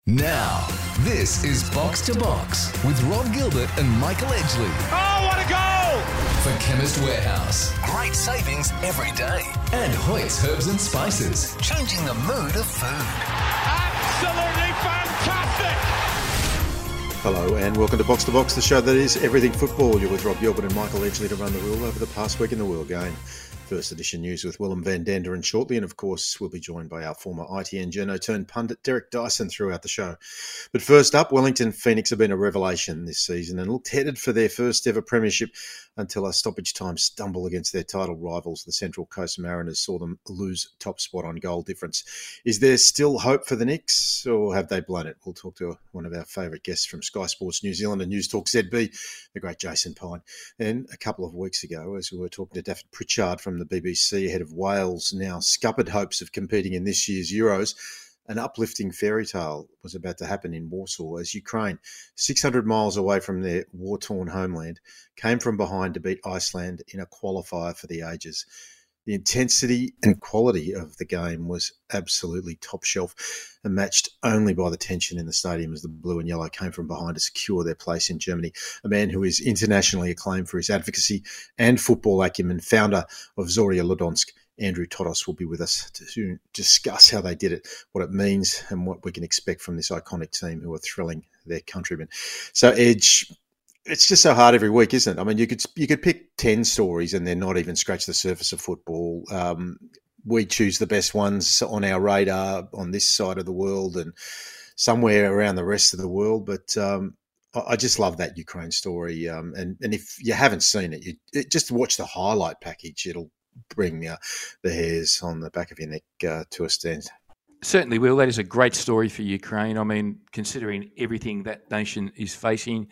Now, this is Box to Box with Rob Gilbert and Michael Edgley. Oh, what a goal! For Chemist Warehouse. Great savings every day. And Hoyt's Herbs and Spices. Changing the mood of food. Absolutely fantastic! Hello and welcome to Box, the show that is everything football. You're with Rob Gilbert and Michael Edgley to run the rule over the past week in the World Game. First edition news with Willem van Danderen shortly, and of course we'll be joined by our former ITN journo turned pundit Derek Dyson throughout the show. But first up, Wellington Phoenix have been a revelation this season and looked headed for their first ever premiership until a stoppage time stumble against their title rivals. The Central Coast Mariners saw them lose top spot on goal difference. Is there still hope for the Knicks, or have they blown it? We'll talk to one of our favourite guests from Sky Sports New Zealand and News Talk ZB, the great Jason Pine. And a couple of weeks ago, as we were talking to David Pritchard from the BBC ahead of Wales' now scuppered hopes of competing in this year's Euros, an uplifting fairy tale was about to happen in Warsaw as Ukraine, 600 miles away from their war-torn homeland, came from behind to beat Iceland in a qualifier for the ages. The intensity and quality of the game was absolutely top shelf and matched only by the tension in the stadium as the blue and yellow came from behind to secure their place in Germany. A man who is internationally acclaimed for his advocacy and football acumen, founder of Zorya Luhansk, Andrew Todos, will be with us to discuss how they did it, what it means and what we can expect from this iconic team who are thrilling their countrymen. So, Edge, it's just so hard every week, isn't it? I mean, you could pick 10 stories and they're not even scratch the surface of football. We choose the best ones on our radar on this side of the world and somewhere around the rest of the world. But I just love that Ukraine story. And if you haven't seen it, just watch the highlight package. It'll bring the hairs on the back of your neck to a stand. Certainly will. That is a great story for Ukraine. I mean, considering everything that nation is facing,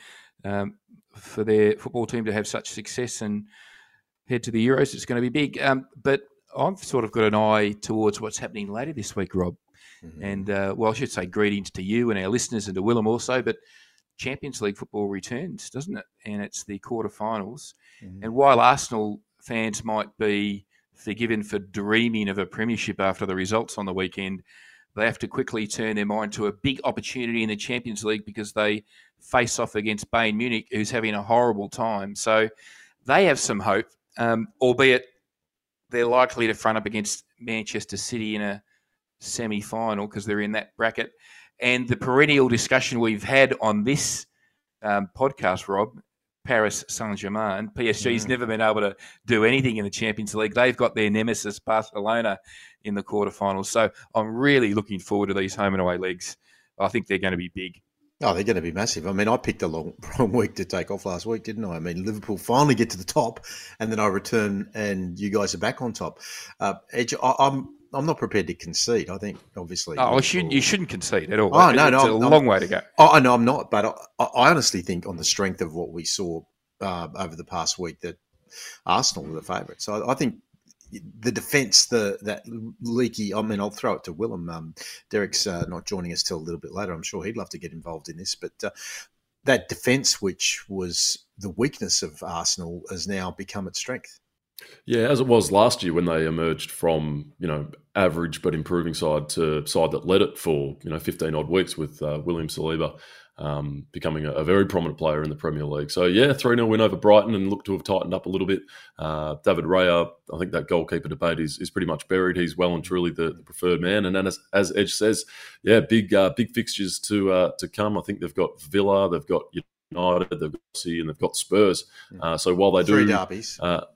for their football team to have such success and head to the Euros, it's going to be big. But I've sort of got an eye towards what's happening later this week, Rob. Mm-hmm. And, I should say greetings to you and our listeners and to Willem also, but Champions League football returns, doesn't it? And it's the quarterfinals. Mm-hmm. And while Arsenal fans might be forgiven for dreaming of a premiership after the results on the weekend, they have to quickly turn their mind to a big opportunity in the Champions League because they face off against Bayern Munich, who's having a horrible time. So they have some hope, albeit they're likely to front up against Manchester City in a semi-final because they're in that bracket. And the perennial discussion we've had on this podcast, Rob, Paris Saint-Germain, PSG's never been able to do anything in the Champions League. They've got their nemesis, Barcelona, in the quarterfinals. So I'm really looking forward to these home and away legs. I think they're going to be big. Oh, they're going to be massive. I mean, I picked a wrong week to take off last week, didn't I? I mean, Liverpool finally get to the top, and then I return, and you guys are back on top. Edge, I'm not prepared to concede. I think, obviously. Oh, you shouldn't concede at all. Oh, no, it's a long way to go. Oh, no, I'm not. But I honestly think on the strength of what we saw over the past week that Arsenal were the favourites. So I think the defence, that leaky, I mean, I'll throw it to Willem. Derek's not joining us till a little bit later. I'm sure he'd love to get involved in this. But that defence, which was the weakness of Arsenal, has now become its strength. Yeah, as it was last year when they emerged from, average but improving side to side that led it for, 15 odd weeks with William Saliba becoming a very prominent player in the Premier League. So, 3-0 win over Brighton and look to have tightened up a little bit. David Raya, I think that goalkeeper debate is pretty much buried. He's well and truly the preferred man. And then as Edge says, big fixtures to come. I think they've got Villa, they've got United, they've got City, and they've got Spurs. So while they do... 3 derbies.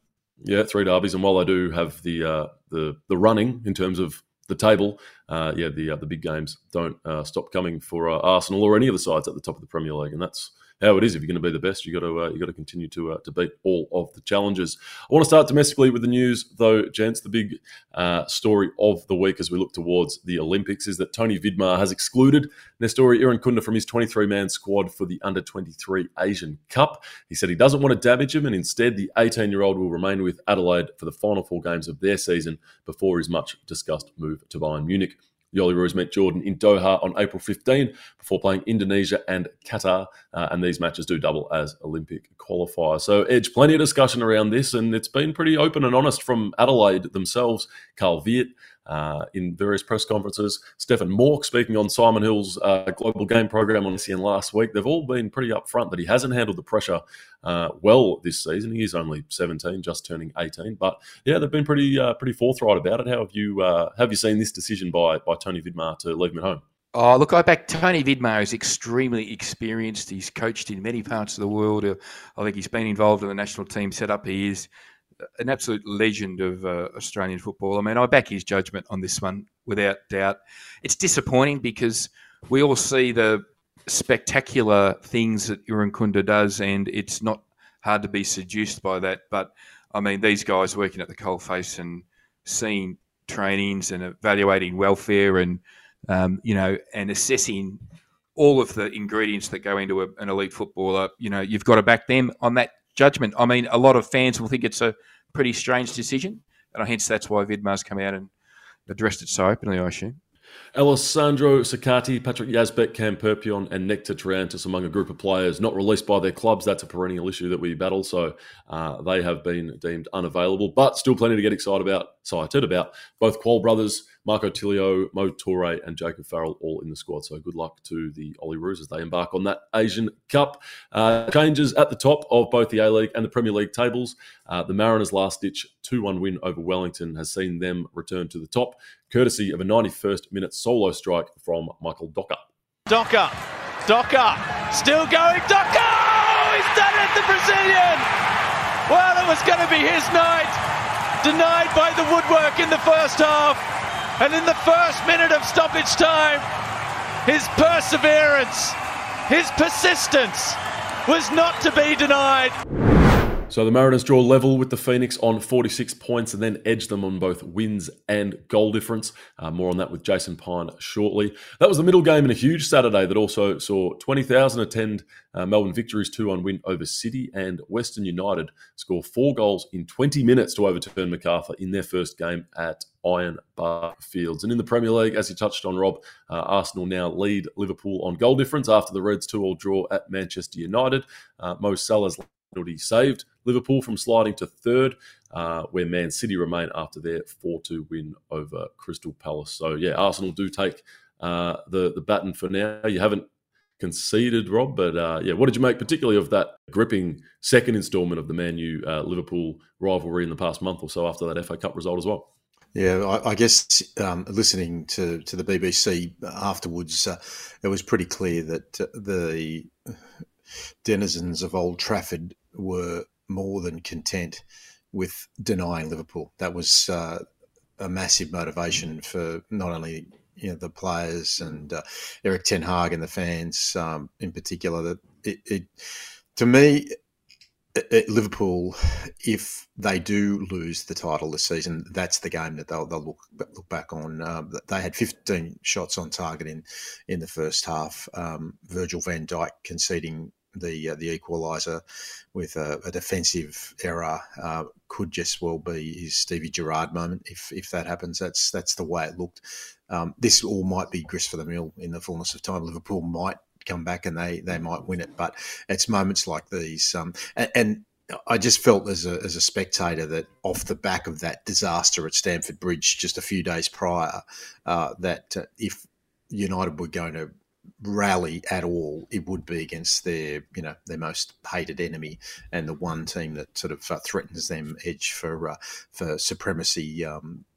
3 derbies, and while they do have the running in terms of the table, the big games don't stop coming for Arsenal or any of the sides at the top of the Premier League, and that's how it is. If you're going to be the best, you got to continue to beat all of the challengers. I want to start domestically with the news, though, gents. The big story of the week as we look towards the Olympics is that Tony Vidmar has excluded Nestori Irankunda from his 23-man squad for the Under-23 Asian Cup. He said he doesn't want to damage him, and instead the 18-year-old will remain with Adelaide for the final 4 games of their season before his much-discussed move to Bayern Munich. The Olyroos met Jordan in Doha on April 15 before playing Indonesia and Qatar, and these matches do double as Olympic qualifiers. So, Edge, plenty of discussion around this, and it's been pretty open and honest from Adelaide themselves. Carl Viet, in various press conferences. Stephen Mork speaking on Simon Hill's global game program on SEN last week. They've all been pretty upfront that he hasn't handled the pressure well this season. He is only 17, just turning 18. But yeah, they've been pretty forthright about it. How have you seen this decision by Tony Vidmar to leave him at home? Oh, look, Tony Vidmar is extremely experienced. He's coached in many parts of the world. I think he's been involved in the national team setup. He is an absolute legend of Australian football. I mean, I back his judgment on this one without doubt. It's disappointing because we all see the spectacular things that Irankunda does, and it's not hard to be seduced by that. But, I mean, these guys working at the coalface and seeing trainings and evaluating welfare and and assessing all of the ingredients that go into an elite footballer, you've got to back them on that judgment. I mean, a lot of fans will think it's a pretty strange decision, and hence that's why Vidmar's come out and addressed it so openly, I assume. Alessandro Sakati, Patrick Yazbek, Cam Perpion and Nectar Triantis among a group of players not released by their clubs. That's a perennial issue that we battle, so they have been deemed unavailable, but still plenty to get excited about. Both Qual brothers, Marco Tilio, Mo Toure and Jacob Farrell all in the squad, so good luck to the Olyroos as they embark on that Asian Cup. Changes at the top of both the A-League and the Premier League tables. The Mariners' last-ditch 2-1 win over Wellington has seen them return to the top, courtesy of a 91st minute solo strike from Michael Docker. Docker, still going, Docker! Oh, he's done it, the Brazilian! Well, it was going to be his night, denied by the woodwork in the first half, and in the first minute of stoppage time, his perseverance, his persistence was not to be denied. So the Mariners draw level with the Phoenix on 46 points and then edge them on both wins and goal difference. More on that with Jason Pine shortly. That was the middle game in a huge Saturday that also saw 20,000 attend Melbourne Victory's 2-1 win over City, and Western United score 4 goals in 20 minutes to overturn Macarthur in their first game at Iron Bar Fields. And in the Premier League, as you touched on, Rob, Arsenal now lead Liverpool on goal difference after the Reds 2-2 draw at Manchester United. Mo Salah's penalty saved Liverpool from sliding to third, where Man City remain after their 4-2 win over Crystal Palace. So, yeah, Arsenal do take the baton for now. You haven't conceded, Rob, but, what did you make particularly of that gripping second instalment of the Man U-Liverpool rivalry in the past month or so after that FA Cup result as well? Yeah, I guess listening to the BBC afterwards, it was pretty clear that the denizens of Old Trafford were more than content with denying Liverpool. That was a massive motivation for not only the players and Eric Ten Hag and the fans in particular. That it to me, Liverpool, if they do lose the title this season, that's the game that they'll look back on. They had 15 shots on target in the first half. Virgil van Dijk conceding the equaliser with a defensive error could just well be his Stevie Gerrard moment. If that happens, that's the way it looked. This all might be grist for the mill in the fullness of time. Liverpool might come back and they might win it, but it's moments like these. And I just felt as a spectator that off the back of that disaster at Stamford Bridge just a few days prior, that if United were going to rally at all, it would be against their most hated enemy and the one team that sort of threatens them edge for supremacy.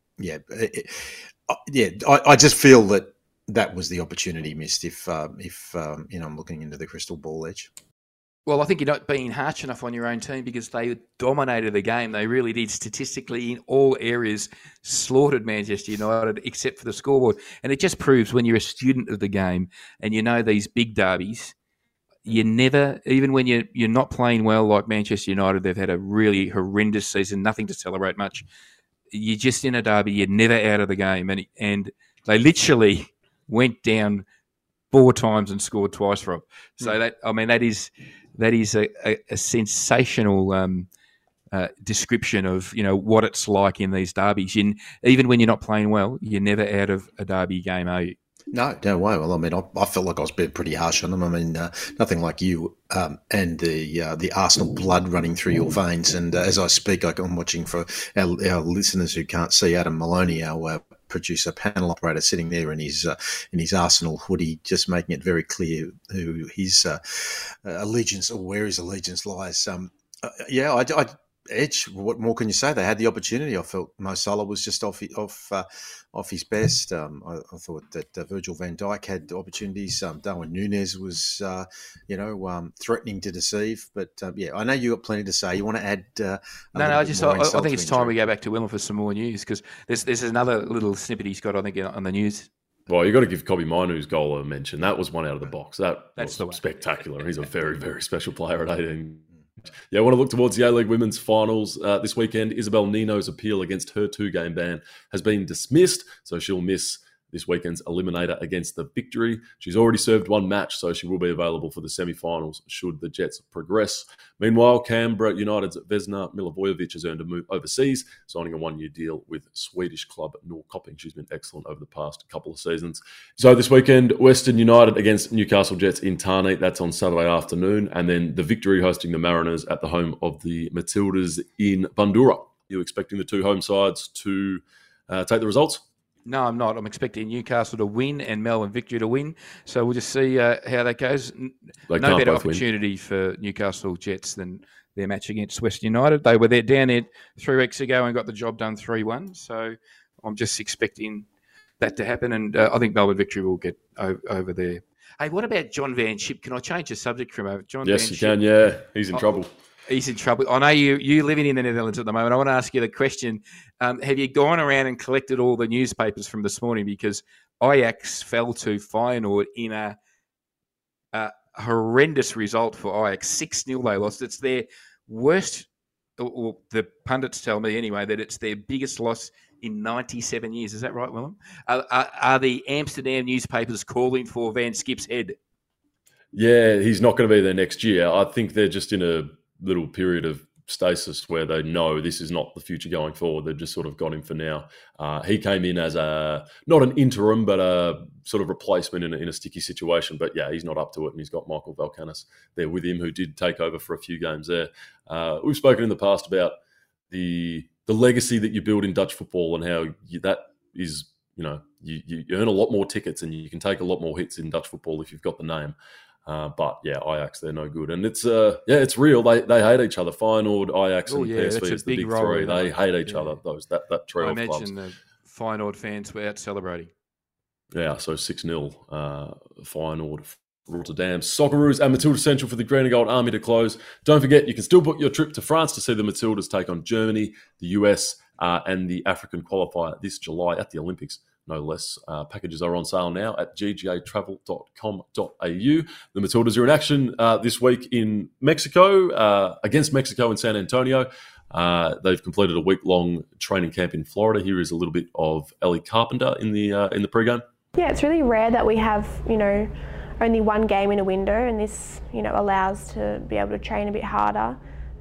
I just feel that was the opportunity missed. If I'm looking into the crystal ball edge. Well, I think you're not being harsh enough on your own team because they dominated the game. They really did, statistically, in all areas, slaughtered Manchester United except for the scoreboard. And it just proves when you're a student of the game and you know these big derbies, you never, even when you're not playing well like Manchester United, they've had a really horrendous season, nothing to celebrate much. You're just in a derby, you're never out of the game. And they literally went down 4 times and scored twice, Rob. So that is a sensational description of what it's like in these derbies. Even when you're not playing well, you're never out of a derby game, are you? No way. Well, I mean, I felt like I was being pretty harsh on them. I mean, nothing like you and the Arsenal blood running through your veins. And as I speak, I'm watching for our listeners who can't see Adam Maloney, our producer panel operator sitting there in his Arsenal hoodie, just making it very clear who his allegiance or where his allegiance lies. Edge, what more can you say? They had the opportunity. I felt Mo Salah was just off his best. I thought that Virgil van Dijk had opportunities. Darwin Núñez was, threatening to deceive. But I know you got plenty to say. You want to add? I think it's time we go back to Willem for some more news, because there's another little snippet he's got, I think, on the news. Well, you got to give Kobbie Mainoo's goal a mention. That was one out of the box. That's spectacular. He's a very, very special player at 18. Yeah, I want to look towards the A-League Women's Finals this weekend. Isabel Nino's appeal against her 2-game ban has been dismissed, so she'll miss this weekend's eliminator against the Victory. She's already served one match, so she will be available for the semi-finals should the Jets progress. Meanwhile, Canberra United's Vesna Milivojevic has earned a move overseas, signing a 1-year deal with Swedish club Norrköping. She's been excellent over the past couple of seasons. So this weekend, Western United against Newcastle Jets in Tarneit. That's on Saturday afternoon. And then the Victory hosting the Mariners at the home of the Matildas in Bundoora. You expecting the two home sides to take the results? No, I'm not. I'm expecting Newcastle to win and Melbourne Victory to win. So we'll just see how that goes. No better opportunity for Newcastle Jets than their match against Western United. They were down there 3 weeks ago and got the job done 3-1. So I'm just expecting that to happen. And I think Melbourne Victory will get over there. Hey, what about John Van Schip? Can I change the subject from over? Yes, you can. Yeah, he's in trouble. He's in trouble. I know you living in the Netherlands at the moment. I want to ask you the question. Have you gone around and collected all the newspapers from this morning? Because Ajax fell to Feyenoord in a horrendous result for Ajax. 6-0 they lost. It's their worst, or the pundits tell me anyway, that it's their biggest loss in 97 years. Is that right, Willem? Are the Amsterdam newspapers calling for Van Schip's head? Yeah, he's not going to be there next year. I think they're just in a little period of stasis where they know this is not the future going forward. They've just sort of got him for now. He came in as not an interim, but a sort of replacement in a sticky situation. But yeah, he's not up to it, and he's got Michael Valkanis there with him, who did take over for a few games there. We've spoken in the past about the legacy that you build in Dutch football and how that is, you earn a lot more tickets and you can take a lot more hits in Dutch football if you've got the name. But yeah, Ajax, they're no good. And it's it's real. They hate each other. Feyenoord, Ajax, and PSV is the big three. They hate each other, that trio of clubs. I imagine the Feyenoord fans were out celebrating. Yeah, so 6-0 Feyenoord, Rotterdam. Socceroos and Matilda Central for the Green and Gold Army to close. Don't forget, you can still book your trip to France to see the Matildas take on Germany, the US, and the African qualifier this July at the Olympics. No less. Packages are on sale now at ggatravel.com.au. The Matildas are in action this week in Mexico, against Mexico in San Antonio. They've completed a week-long training camp in Florida. Here is a little bit of Ellie Carpenter in the pre-game. Yeah, it's really rare that we have, only one game in a window, and this, allows to be able to train a bit harder,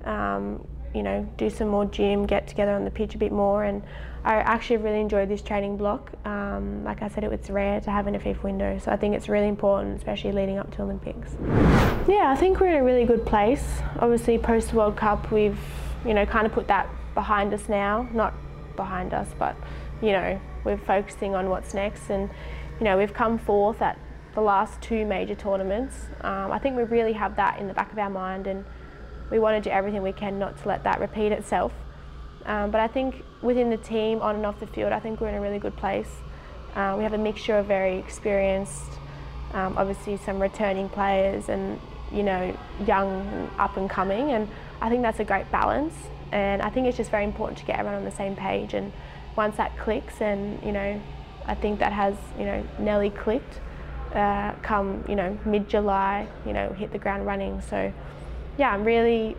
do some more gym, get together on the pitch a bit more, and I actually really enjoyed this training block. Like I said, it's rare to have in a FIFA window, so I think it's really important, especially leading up to Olympics. Yeah, I think we're in a really good place. Obviously, post-World Cup, we've, kind of put that behind us now. Not behind us, but, we're focusing on what's next. And, we've come fourth at the last 2 major tournaments. I think we really have that in the back of our mind, and we want to do everything we can not to let that repeat itself. But I think within the team, on and off the field, I think we're in a really good place. We have a mixture of very experienced, obviously some returning players and, young and up and coming. And I think that's a great balance. And I think it's just very important to get everyone on the same page. And once that clicks, and, I think that has, Nelly clicked, come, mid-July, hit the ground running. So, yeah, I'm really,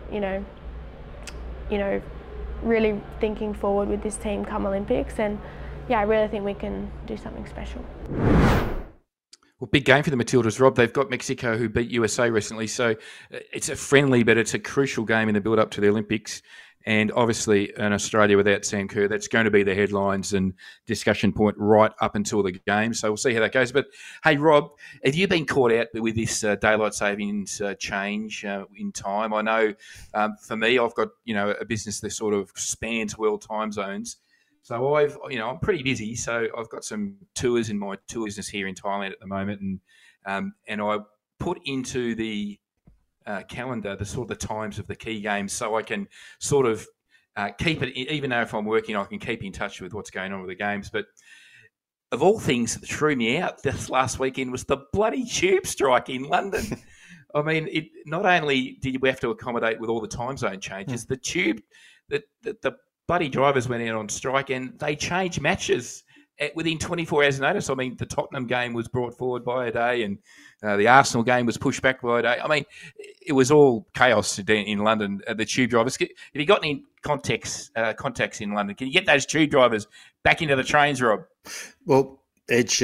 really thinking forward with this team come Olympics, and yeah, I really think we can do something special. Well, big game for the Matildas, Rob. They've got Mexico, who beat USA recently, so it's a friendly, but it's a crucial game in the build-up to the Olympics. And obviously, in Australia without Sam Kerr, that's going to be the headlines and discussion point right up until the game. So we'll see how that goes. But hey, Rob, have you been caught out with this daylight savings change in time? I know for me, I've got a business that sort of spans world time zones. So I'm pretty busy. So I've got some tours in my tour business here in Thailand at the moment, and I put into the calendar the sort of the times of the key games, so I can sort of keep it. Even though if I'm working, I can keep in touch with what's going on with the games. But of all things that threw me out this last weekend was the bloody tube strike in London. I mean, it not only did we have to accommodate with all the time zone changes, the tube, the bloody drivers went out on strike and they changed matches within 24 hours notice. I mean, the Tottenham game was brought forward by a day and the Arsenal game was pushed back by a day. I mean, it was all chaos in London, the tube drivers. Have you got any contacts in London? Can you get those tube drivers back into the trains, Rob? Well, Edge,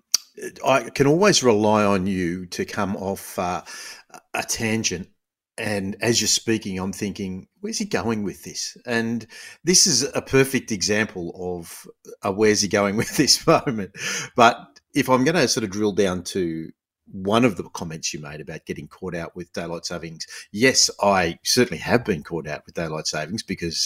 I can always rely on you to come off a tangent. And as you're speaking, I'm thinking, where's he going with this? And this is a perfect example of where's he going with this moment. But if I'm going to sort of drill down to one of the comments you made about getting caught out with daylight savings, yes, I certainly have been caught out with daylight savings because,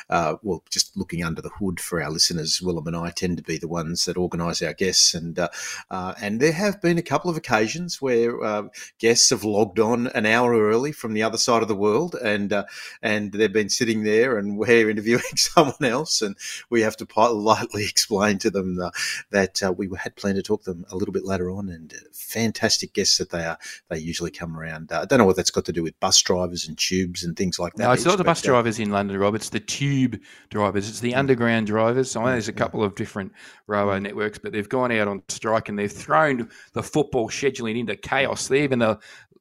just looking under the hood for our listeners, Willem and I tend to be the ones that organise our guests, and there have been a couple of occasions where guests have logged on an hour early from the other side of the world, and they've been sitting there, and we're interviewing someone else, and we have to politely explain to them that we had planned to talk to them a little bit later on, and fantastic guests that they are. They usually come around. I don't know what that's got to do with bus drivers and tubes and things like that. No, it's not the bus drivers in London, Rob. It's the tube drivers. It's the underground drivers. I know there's a couple of different railway networks, but they've gone out on strike and they've thrown the football scheduling into chaos. Even the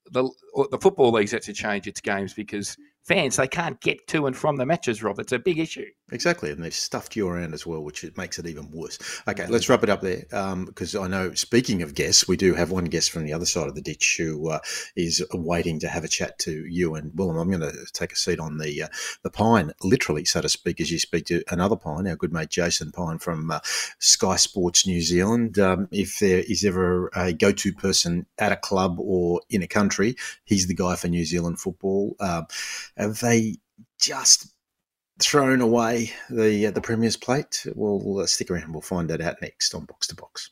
football league's had to change its games because fans, they can't get to and from the matches, Rob. It's a big issue. Exactly, and they've stuffed you around as well, which makes it even worse. Okay, let's wrap it up there because I know, speaking of guests, we do have one guest from the other side of the ditch who is waiting to have a chat to you and Willem. I'm going to take a seat on the pine, literally, so to speak, as you speak to another pine, our good mate Jason Pine from Sky Sports New Zealand. If there is ever a go-to person at a club or in a country, he's the guy for New Zealand football. Have they just thrown away the Premier's plate? Well, stick around. We'll find that out next on Box to Box.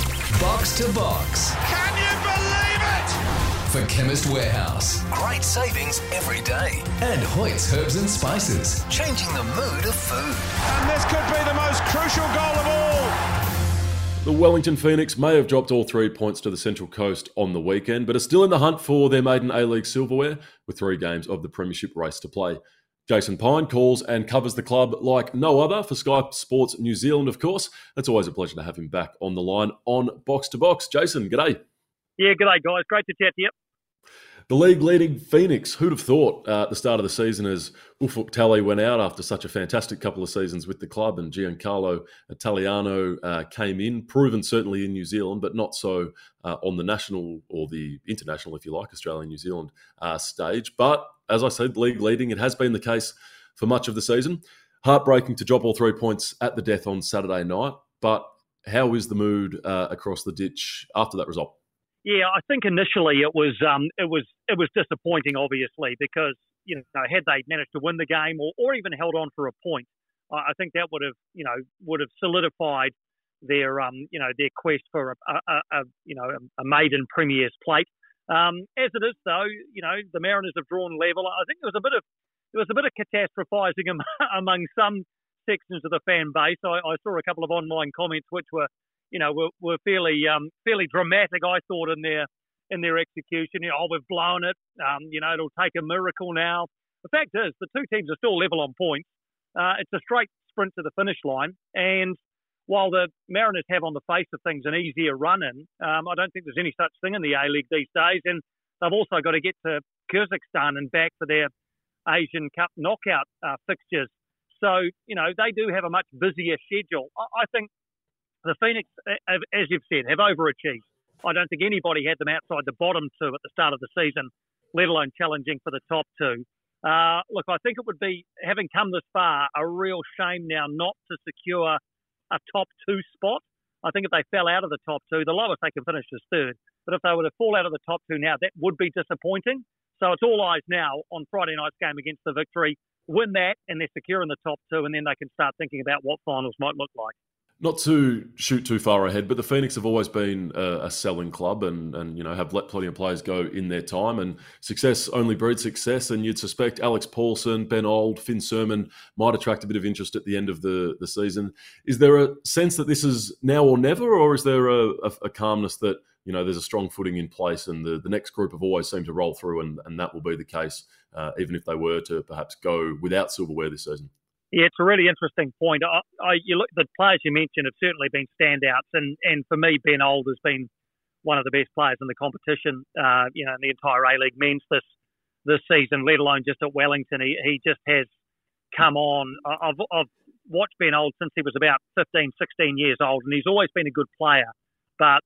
Box to Box. Can you believe it? For Chemist Warehouse. Great savings every day. And Hoyt's Herbs and Spices. Changing the mood of food. And this could be the most crucial goal of all. The Wellington Phoenix may have dropped all 3 points to the Central Coast on the weekend, but are still in the hunt for their maiden A-League silverware with 3 games of the Premiership race to play. Jason Pine calls and covers the club like no other for Sky Sports New Zealand, of course. It's always a pleasure to have him back on the line on Box to Box. Jason, g'day. Yeah, g'day, guys. Great to chat to you. The league-leading Phoenix, who'd have thought at the start of the season as Ufuk Talay went out after such a fantastic couple of seasons with the club and Giancarlo Italiano came in, proven certainly in New Zealand, but not so on the national or the international, if you like, Australia, New Zealand stage. But as I said, league-leading, it has been the case for much of the season. Heartbreaking to drop all 3 points at the death on Saturday night, but how is the mood across the ditch after that result? Yeah, I think initially it was disappointing, obviously, because had they managed to win the game or even held on for a point, I think that would have solidified their quest for a maiden Premier's plate. As it is, though, the Mariners have drawn level. I think there was a bit of catastrophizing among some sections of the fan base. I saw a couple of online comments which were fairly dramatic, I thought, in their execution. We've blown it. It'll take a miracle now. The fact is, the two teams are still level on points. It's a straight sprint to the finish line. And while the Mariners have, on the face of things, an easier run-in, I don't think there's any such thing in the A-League these days. And they've also got to get to Kyrgyzstan and back for their Asian Cup knockout fixtures. So, they do have a much busier schedule. I think the Phoenix, as you've said, have overachieved. I don't think anybody had them outside the bottom two at the start of the season, let alone challenging for the top two. Look, I think it would be, having come this far, a real shame now not to secure a top two spot. I think if they fell out of the top two, the lowest they can finish is third. But if they were to fall out of the top two now, that would be disappointing. So it's all eyes now on Friday night's game against the Victory win that, and they're secure in the top two, and then they can start thinking about what finals might look like. Not to shoot too far ahead, but the Phoenix have always been a selling club and have let plenty of players go in their time, and success only breeds success, and you'd suspect Alex Paulson, Ben Old, Finn Surman might attract a bit of interest at the end of the season. Is there a sense that this is now or never, or is there a calmness that, there's a strong footing in place and the next group have always seemed to roll through and that will be the case, even if they were to perhaps go without silverware this season? Yeah, it's a really interesting point. You look, the players you mentioned have certainly been standouts, and for me, Ben Old has been one of the best players in the competition. In the entire A-League men's this season, let alone just at Wellington. He just has come on. I've watched Ben Old since he was about 15, 16 years old, and he's always been a good player. But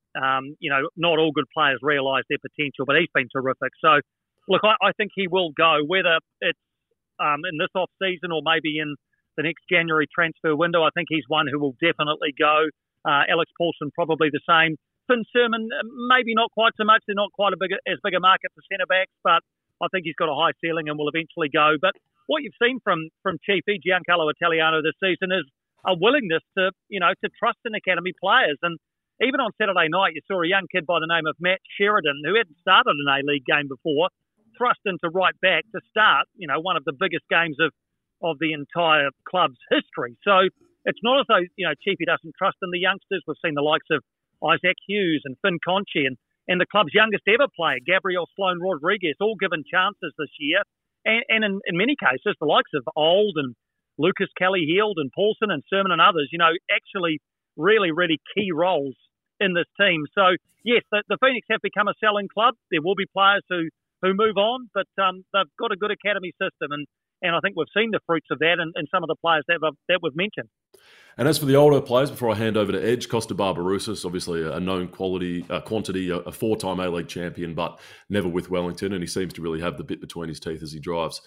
not all good players realise their potential. But he's been terrific. So, look, I think he will go, whether it's in this off season or maybe in the next January transfer window. I think he's one who will definitely go. Alex Paulson probably the same. Finn Surman, maybe not quite so much. They're not quite as big a market for centre backs, but I think he's got a high ceiling and will eventually go. But what you've seen from Chiefy Giancarlo Italiano this season is a willingness to trust in academy players. And even on Saturday night, you saw a young kid by the name of Matt Sheridan, who hadn't started an A-League game before, thrust into right back to start one of the biggest games of the entire club's history. So it's not as though, Chiefy doesn't trust in the youngsters. We've seen the likes of Isaac Hughes and Finn Conchi and the club's youngest ever player, Gabriel Sloan Rodriguez, all given chances this year. And in many cases, the likes of Old and Lucas Kelly-Heald and Paulson and Surman and others, actually really, really key roles in this team. So, yes, the Phoenix have become a selling club. There will be players who move on, but they've got a good academy system, and I think we've seen the fruits of that in some of the players that we've mentioned. And as for the older players, before I hand over to Edge, Costa Barbarouses, obviously a known quantity, a four-time A-League champion, but never with Wellington, and he seems to really have the bit between his teeth as he drives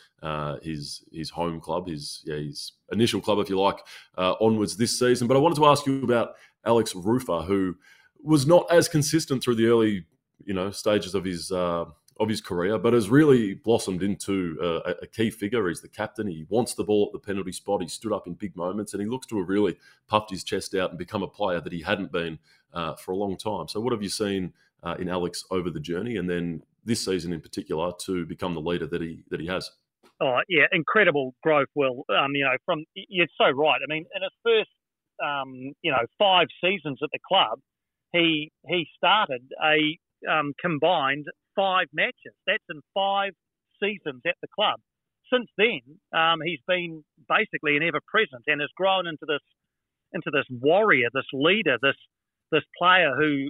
his home club, his initial club, if you like, onwards this season. But I wanted to ask you about Alex Rufer, who was not as consistent through the early stages of his career, but has really blossomed into a key figure. He's the captain. He wants the ball at the penalty spot. He stood up in big moments, and he looks to have really puffed his chest out and become a player that he hadn't been for a long time. So what have you seen in Alex over the journey, and then this season in particular, to become the leader that he has? Oh, yeah, incredible growth, Will. You're so right. I mean, in his first, 5 seasons at the club, he started a combined 5 matches. That's in 5 seasons at the club. Since then, he's been basically an ever-present and has grown into this warrior, this leader, this player who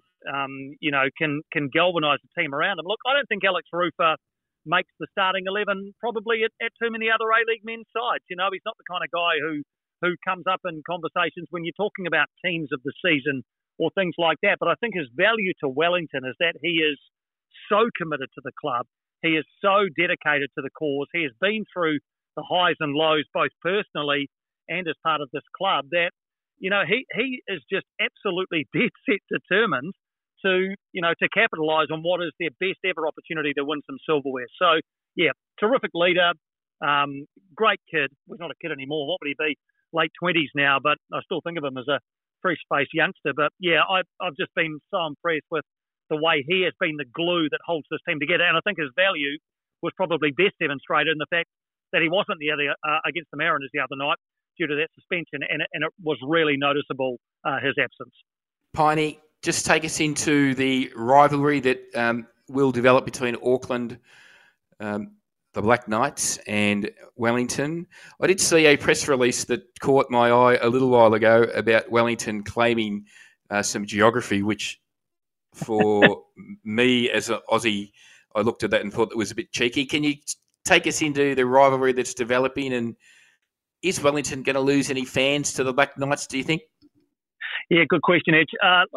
can galvanise the team around him. Look, I don't think Alex Rufer makes the starting 11 probably at too many other A-League men's sides. He's not the kind of guy who comes up in conversations when you're talking about teams of the season or things like that. But I think his value to Wellington is that he is so committed to the club. He is so dedicated to the cause. He has been through the highs and lows, both personally and as part of this club, that, he is just absolutely dead set determined to capitalise on what is their best ever opportunity to win some silverware. So, yeah, terrific leader, great kid. Well, he's not a kid anymore. What would he be? Late 20s now, but I still think of him as a fresh-faced youngster. But, yeah, I've just been so impressed with the way he has been the glue that holds this team together. And I think his value was probably best demonstrated in the fact that he wasn't against the Mariners the other night due to that suspension, and it was really noticeable, his absence. Piney, just take us into the rivalry that will develop between Auckland, the Black Knights, and Wellington. I did see a press release that caught my eye a little while ago about Wellington claiming some geography, which for me as an Aussie, I looked at that and thought it was a bit cheeky. Can you take us into the rivalry that's developing, and is Wellington going to lose any fans to the Black Knights, do you think? Yeah, good question, Edge.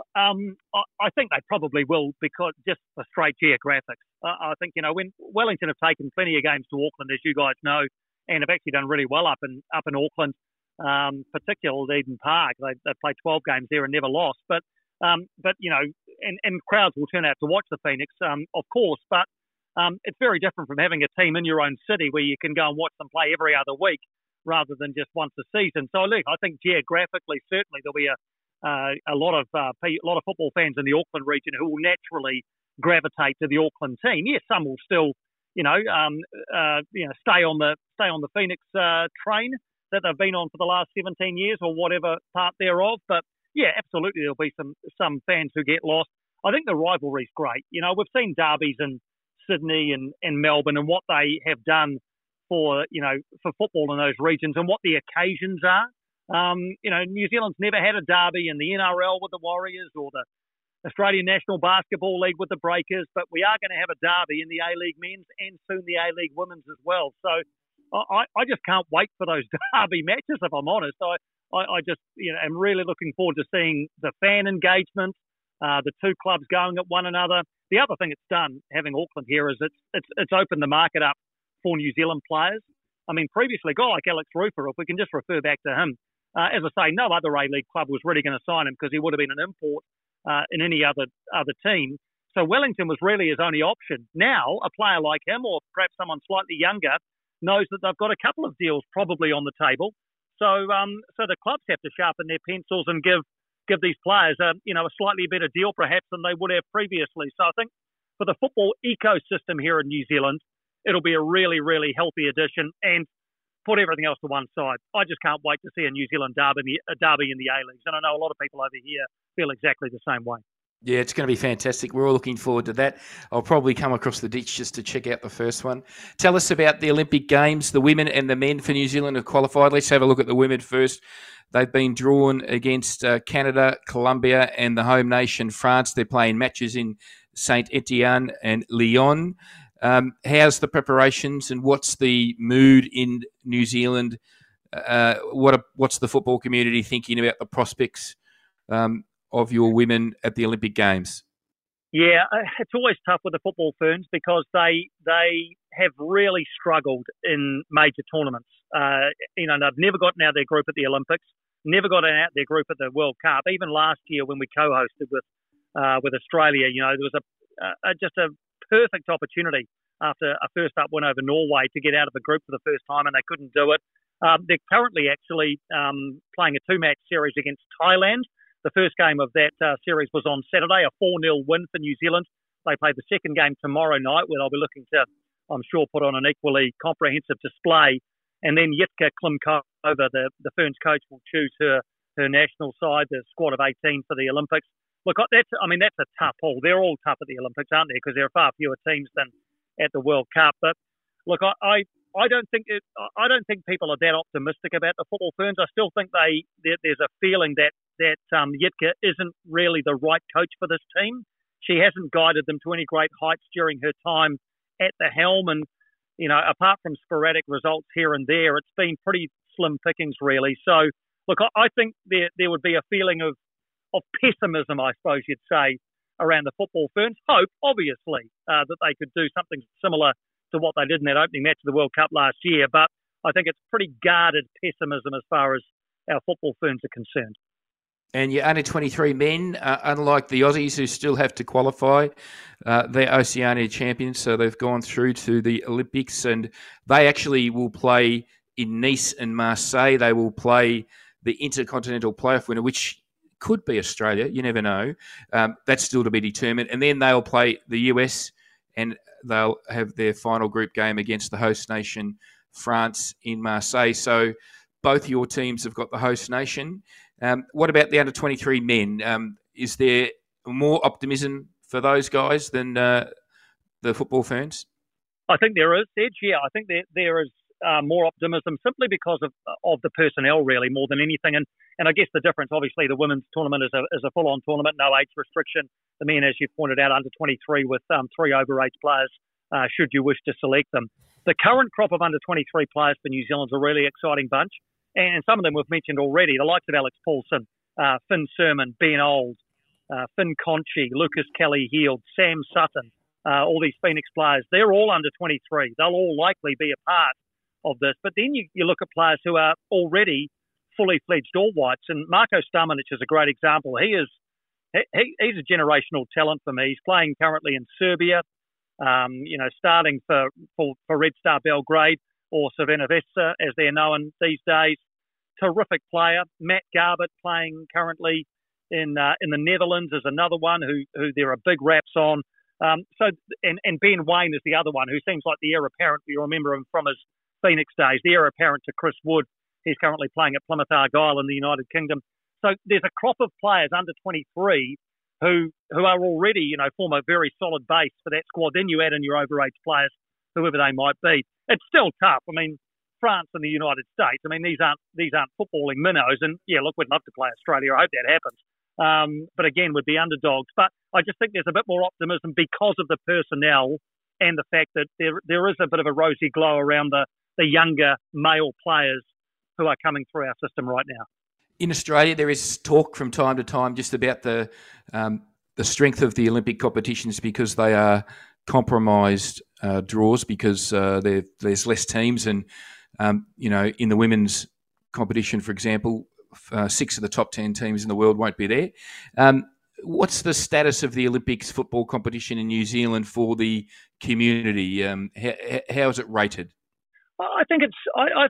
I think they probably will, because just the straight geographics. I think, when Wellington have taken plenty of games to Auckland, as you guys know, and have actually done really well up in Auckland, particularly Eden Park. They played 12 games there and never lost. But and crowds will turn out to watch the Phoenix, of course. But It's very different from having a team in your own city where you can go and watch them play every other week rather than just once a season. So look, I think geographically, certainly there'll be a lot of football fans in the Auckland region who will naturally gravitate to the Auckland team. Yes, some will still, stay on the Phoenix train that they've been on for the last 17 years or whatever part thereof. But yeah, absolutely, there'll be some fans who get lost. I think the rivalry's great. We've seen derbies in Sydney and Melbourne and what they have done for football in those regions and what the occasions are. New Zealand's never had a derby in the NRL with the Warriors or the Australian National Basketball League with the Breakers, but we are going to have a derby in the A-League men's and soon the A-League women's as well. So I just can't wait for those derby matches, if I'm honest. I just am really looking forward to seeing the fan engagement, the two clubs going at one another. The other thing it's done, having Auckland here, is it's opened the market up for New Zealand players. I mean, previously, a guy like Alex Rufer, if we can just refer back to him, as I say, no other A-League club was really going to sign him because he would have been an import in any other team. So Wellington was really his only option. Now, a player like him, or perhaps someone slightly younger, knows that they've got a couple of deals probably on the table. So the clubs have to sharpen their pencils and give these players a slightly better deal perhaps than they would have previously. So I think for the football ecosystem here in New Zealand, it'll be a really, really healthy addition. And put everything else to one side, I just can't wait to see a New Zealand derby in the A-Leagues. And I know a lot of people over here feel exactly the same way. Yeah, it's going to be fantastic. We're all looking forward to that. I'll probably come across the ditch just to check out the first one. Tell us about the Olympic Games. The women and the men for New Zealand have qualified. Let's have a look at the women first. They've been drawn against Canada, Colombia, and the home nation, France. They're playing matches in Saint-Étienne and Lyon. How's the preparations and what's the mood in New Zealand? What's the football community thinking about the prospects of your women at the Olympic Games? Yeah, it's always tough with the football ferns because they have really struggled in major tournaments. They've never gotten out of their group at the Olympics, never got out of their group at the World Cup. Even last year when we co-hosted with Australia, there was just a perfect opportunity after a first-up win over Norway to get out of the group for the first time, and they couldn't do it. They're currently actually playing a two-match series against Thailand. The first game of that series was on Saturday, a 4-0 win for New Zealand. They play the second game tomorrow night, where they'll be looking to, I'm sure, put on an equally comprehensive display. And then Jitka Klimkova, the Ferns coach, will choose her national side, the squad of 18 for the Olympics. Look, that's a tough pool. They're all tough at the Olympics, aren't they? Because there are far fewer teams than at the World Cup. But look, I don't think people are that optimistic about the football ferns. I still think there's a feeling that Jitka isn't really the right coach for this team. She hasn't guided them to any great heights during her time at the helm, and apart from sporadic results here and there, it's been pretty slim pickings really. So look, I think there would be a feeling of pessimism, I suppose you'd say, around the football ferns. Hope, obviously, that they could do something similar to what they did in that opening match of the World Cup last year, but I think it's pretty guarded pessimism as far as our football ferns are concerned. And your under-23 men, unlike the Aussies who still have to qualify, they're Oceania champions, so they've gone through to the Olympics, and they actually will play in Nice and Marseille. They will play the Intercontinental Playoff winner, which could be Australia. You never know. That's still to be determined. And then they'll play the US, and they'll have their final group game against the host nation, France, in Marseille. So both your teams have got the host nation. What about the under-23 men? Is there more optimism for those guys than the football ferns? I think there is, Edge. Yeah, I think there is more optimism simply because of the personnel, really, more than anything. And I guess the difference, obviously, the women's tournament is a full-on tournament, no age restriction. The men, as you pointed out, under-23 with 3 overage players, should you wish to select them. The current crop of under-23 players for New Zealand's a really exciting bunch. And some of them we've mentioned already, the likes of Alex Paulson, Finn Sermon, Ben Old, Finn Conchi, Lucas Kelly-Heald, Sam Sutton, all these Phoenix players, they're all under 23. They'll all likely be a part of this. But then you look at players who are already fully fledged All Whites, and Marko Stamanic is a great example. He's a generational talent for me. He's playing currently in Serbia. Starting for Red Star Belgrade or Crvena Zvezda, as they're known these days. Terrific player. Matt Garbett, playing currently in the Netherlands, is another one who there are big raps on. And Ben Waine is the other one, who seems like the heir apparent. You remember him from his Phoenix days, the heir apparent to Chris Wood. He's currently playing at Plymouth Argyle in the United Kingdom. So there's a crop of players under 23 who are already, form a very solid base for that squad. Then you add in your overage players, whoever they might be. It's still tough. I mean, France and the United States, these aren't footballing minnows. And yeah, look, we'd love to play Australia. I hope that happens. But again, we'd be underdogs. But I just think there's a bit more optimism because of the personnel and the fact that there is a bit of a rosy glow around the younger male players who are coming through our system right now. In Australia, there is talk from time to time just about the strength of the Olympic competitions because they are compromised draws because there's less teams. And, in the women's competition, for example, 6 of the top 10 teams in the world won't be there. What's the status of the Olympics football competition in New Zealand for the community? How is it rated? I think it's,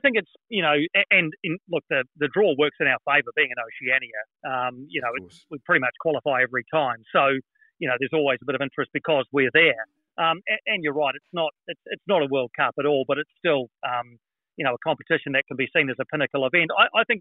look, the draw works in our favour, being in Oceania. We pretty much qualify every time. So, there's always a bit of interest because we're there. And you're right, it's not a World Cup at all, but it's still, a competition that can be seen as a pinnacle event. I think,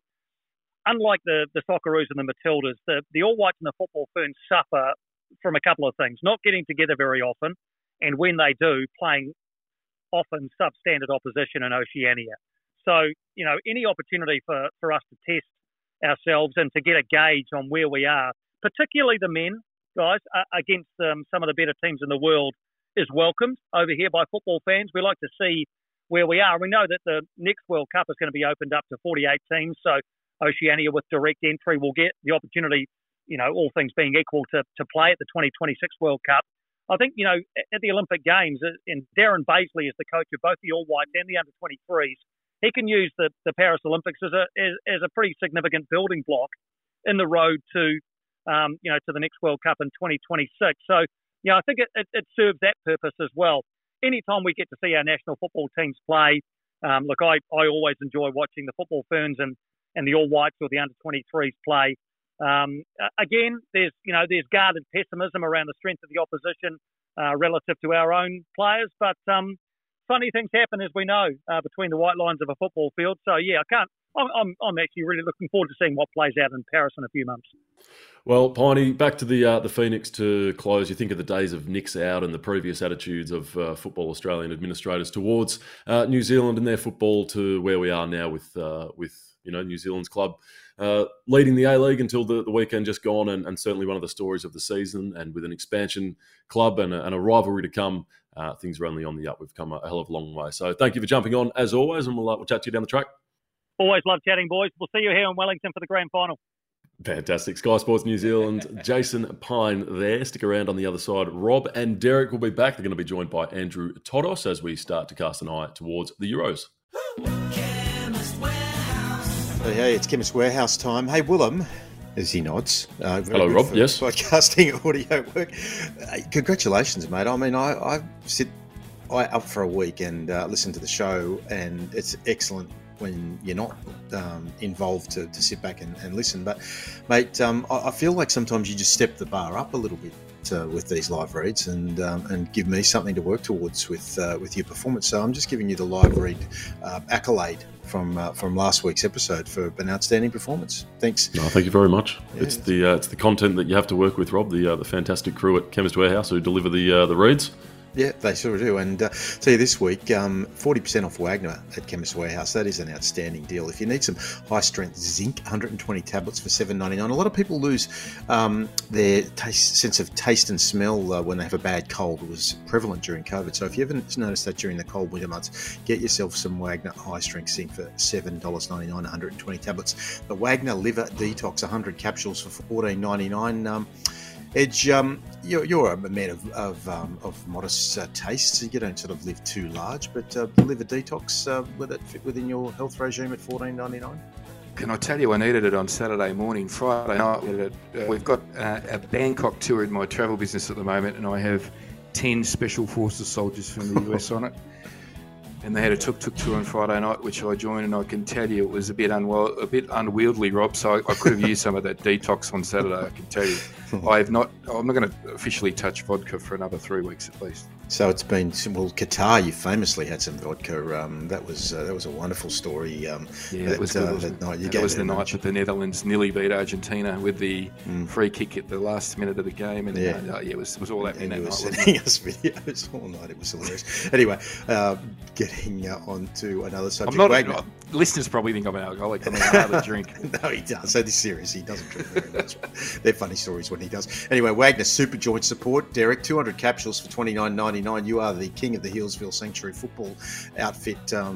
unlike the Socceroos and the Matildas, the All Whites and the Football Ferns suffer from a couple of things. Not getting together very often, and when they do, playing often substandard opposition in Oceania. So, any opportunity for us to test ourselves and to get a gauge on where we are, particularly the men, guys, against some of the better teams in the world, is welcomed over here by football fans. We like to see where we are. We know that the next World Cup is going to be opened up to 48 teams, so Oceania with direct entry will get the opportunity, all things being equal, to play at the 2026 World Cup. I think, at the Olympic Games, and Darren Baisley is the coach of both the All Whites and the under-23s, he can use the Paris Olympics as a pretty significant building block in the road to the next World Cup in 2026. So, I think it serves that purpose as well. Anytime we get to see our national football teams play, look, I always enjoy watching the Football Ferns and the All Whites or the under-23s play. Again, there's guarded pessimism around the strength of the opposition relative to our own players, but funny things happen, as we know, between the white lines of a football field. So yeah, I'm actually really looking forward to seeing what plays out in Paris in a few months. Well, Piney, back to the Phoenix to close. You think of the days of Nick's out and the previous attitudes of Football Australian administrators towards New Zealand and their football to where we are now with New Zealand's club leading the A-League until the weekend just gone, and certainly one of the stories of the season. And with an expansion club and a rivalry to come, things are only on the up. We've come a hell of a long way. So thank you for jumping on, as always, and we'll chat to you down the track. Always love chatting, boys. We'll see you here in Wellington for the grand final. Fantastic. Sky Sports New Zealand, Jason Pine there. Stick around on the other side. Rob and Derek will be back. They're going to be joined by Andrew Todos as we start to cast an eye towards the Euros. Hey, it's Chemist Warehouse time. Hey, Willem, as he nods. Hello, Rob. Yes. Podcasting audio work. Congratulations, mate. I mean, I up for a week and listen to the show, and it's excellent when you're not involved to sit back and listen. But, mate, I feel like sometimes you just step the bar up a little bit with these live reads and give me something to work towards with your performance. So I'm just giving you the live read accolade from last week's episode for an outstanding performance. Thanks. No, thank you very much. Yeah. It's the content that you have to work with, Rob. The fantastic crew at Chemist Warehouse who deliver the reads. Yeah, they sort of do. And tell you this week, 40% off Wagner at Chemist Warehouse. That is an outstanding deal. If you need some high-strength zinc, 120 tablets for $7.99. A lot of people lose their sense of taste and smell when they have a bad cold. It was prevalent during COVID. So if you haven't noticed that during the cold winter months, get yourself some Wagner high-strength zinc for $7.99, 120 tablets. The Wagner Liver Detox, 100 capsules for $14.99. Edge, you're a man of modest tastes. You don't sort of live too large, but the liver detox, will that fit within your health regime at $14.99? Can I tell you, I needed it on Saturday morning. Friday night, we've got a Bangkok tour in my travel business at the moment, and I have 10 Special Forces soldiers from the US on it. And they had a tuk-tuk tour on Friday night, which I joined, and I can tell you it was a bit unwieldy, Rob, so I could have used some of that detox on Saturday, I can tell you. I'm not going to officially touch vodka for another 3 weeks at least. So it's been, well, Qatar, you famously had some vodka. That was a wonderful story. Yeah, it was good. That was the night that the Netherlands nearly beat Argentina with the free kick at the last minute of the game. And it was all happening that night. Sending us videos all night. It was hilarious. Anyway, getting on to another subject. Listeners probably think I'm an alcoholic. I mean, I hardly drink. No, he does. So this serious. He doesn't drink very much. They're funny stories when he does. Anyway, Wagner Super Joint support. Derek, 200 capsules for $29.99. You are the king of the Healesville Sanctuary football outfit.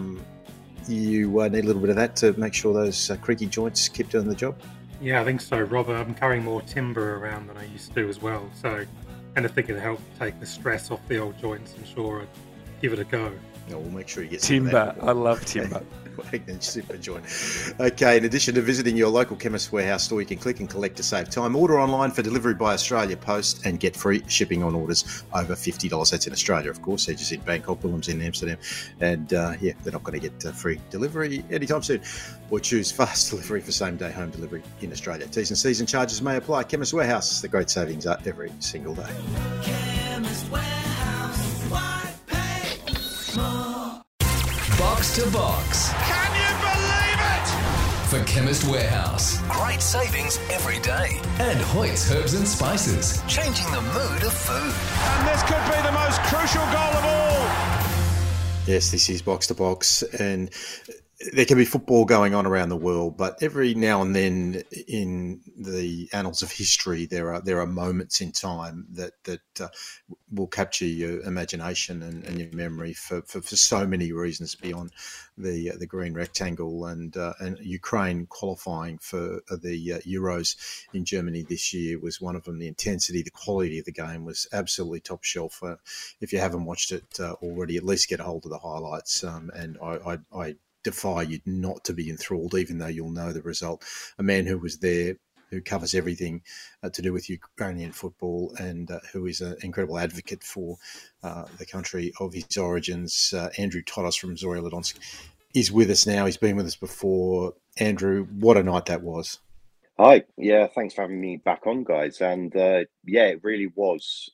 You need a little bit of that to make sure those creaky joints keep doing the job? Yeah, I think so, Rob. I'm carrying more timber around than I used to as well. So anything can help take the stress off the old joints. I'm sure I'd give it a go. No, we'll make sure you get timber. I love timber. Wagner Super Joint. Okay, in addition to visiting your local Chemist Warehouse store, you can click and collect to save time. Order online for delivery by Australia Post and get free shipping on orders over $50. That's in Australia, of course. They're just in Bangkok, Willem's in Amsterdam. And they're not going to get free delivery anytime soon. Or choose fast delivery for same-day home delivery in Australia. T's and C's and charges may apply. Chemist Warehouse, the great savings are every single day. Chemist Warehouse, why pay more? Box to Box. Can you believe it? For Chemist Warehouse. Great savings every day. And Hoyt's Herbs and Spices. Changing the mood of food. And this could be the most crucial goal of all. Yes, this is Box to Box, and there can be football going on around the world, but every now and then in the annals of history, there are moments in time that will capture your imagination and your memory for so many reasons beyond the green rectangle, and Ukraine qualifying for the Euros in Germany this year was one of them. The intensity, the quality of the game was absolutely top shelf. If you haven't watched it already, at least get a hold of the highlights. And I defy you not to be enthralled, even though you'll know the result. A man who was there, who covers everything to do with Ukrainian football, and who is an incredible advocate for the country of his origins, Andrew Todos from Zhorya-Luhansk, is with us now. He's been with us before. Andrew, what a night that was. Hi, yeah, thanks for having me back on, guys. And it really was.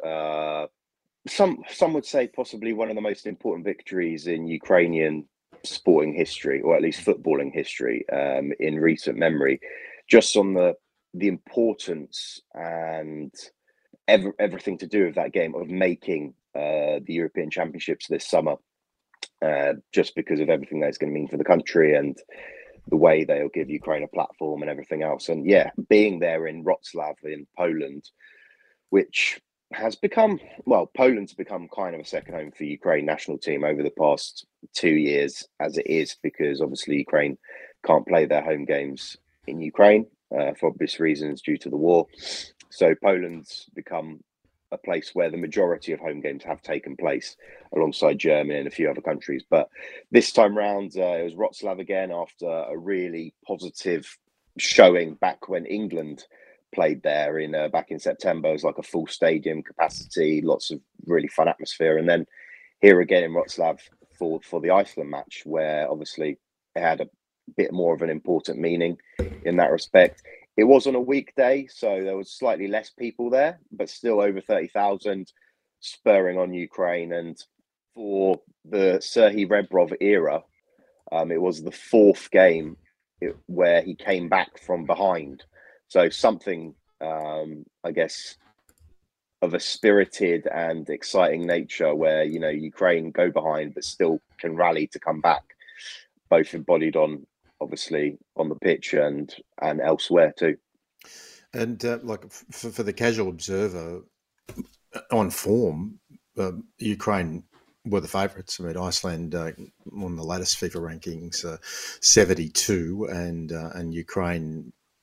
Some would say possibly one of the most important victories in Ukrainian sporting history, or at least footballing history, in recent memory, just on the importance and everything to do with that game, of making the European Championships this summer, just because of everything that it's going to mean for the country and the way they'll give Ukraine a platform and everything else. And yeah, being there in Wrocław in Poland, which has become, Poland's become kind of a second home for Ukraine national team over the past 2 years, as it is, because obviously Ukraine can't play their home games in Ukraine for obvious reasons due to the war. So Poland's become a place where the majority of home games have taken place, alongside Germany and a few other countries. But this time round, it was Wrocław again after a really positive showing back when England played there back in September. It was like a full stadium capacity, lots of really fun atmosphere. And then here again in Wrocław for the Iceland match, where obviously it had a bit more of an important meaning in that respect. It was on a weekday, so there was slightly less people there, but still over 30,000, spurring on Ukraine. And for the Serhii Rebrov era, it was the fourth game where he came back from behind. So something, I guess, of a spirited and exciting nature where, Ukraine go behind but still can rally to come back, both embodied obviously on the pitch and elsewhere too. And for the casual observer, on form, Ukraine were the favourites. I mean, Iceland on the latest FIFA rankings 72, and Ukraine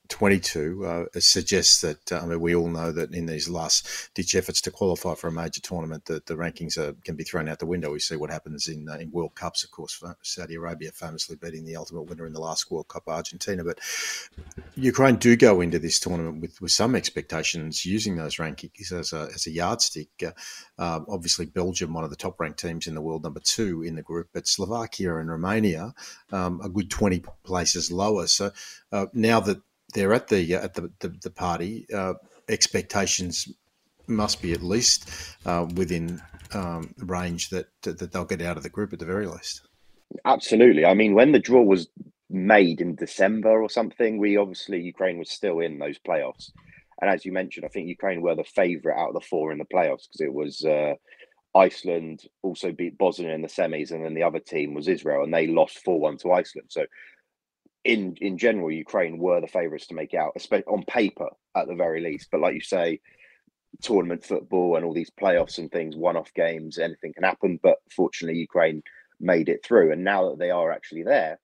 22 suggests that, I mean, we all know that in these last-ditch efforts to qualify for a major tournament, that the rankings can be thrown out the window. We see what happens in World Cups, of course, Saudi Arabia famously beating the ultimate winner in the last World Cup, Argentina. But Ukraine do go into this tournament with some expectations, using those rankings as a yardstick. Obviously, Belgium, one of the top-ranked teams in the world, number 2 in the group, but Slovakia and Romania a good 20 places lower. So now that they're at the party, expectations must be at least within range that they'll get out of the group at the very least. Absolutely. I mean, when the draw was made in December or something, Ukraine was still in those playoffs. And as you mentioned, I think Ukraine were the favourite out of the 4 in the playoffs, because it was Iceland also beat Bosnia in the semis, and then the other team was Israel, and they lost 4-1 to Iceland. So in general, Ukraine were the favourites to make out, especially on paper at the very least. But like you say, tournament football and all these playoffs and things, one-off games, anything can happen. But fortunately, Ukraine made it through. And now that they are actually there,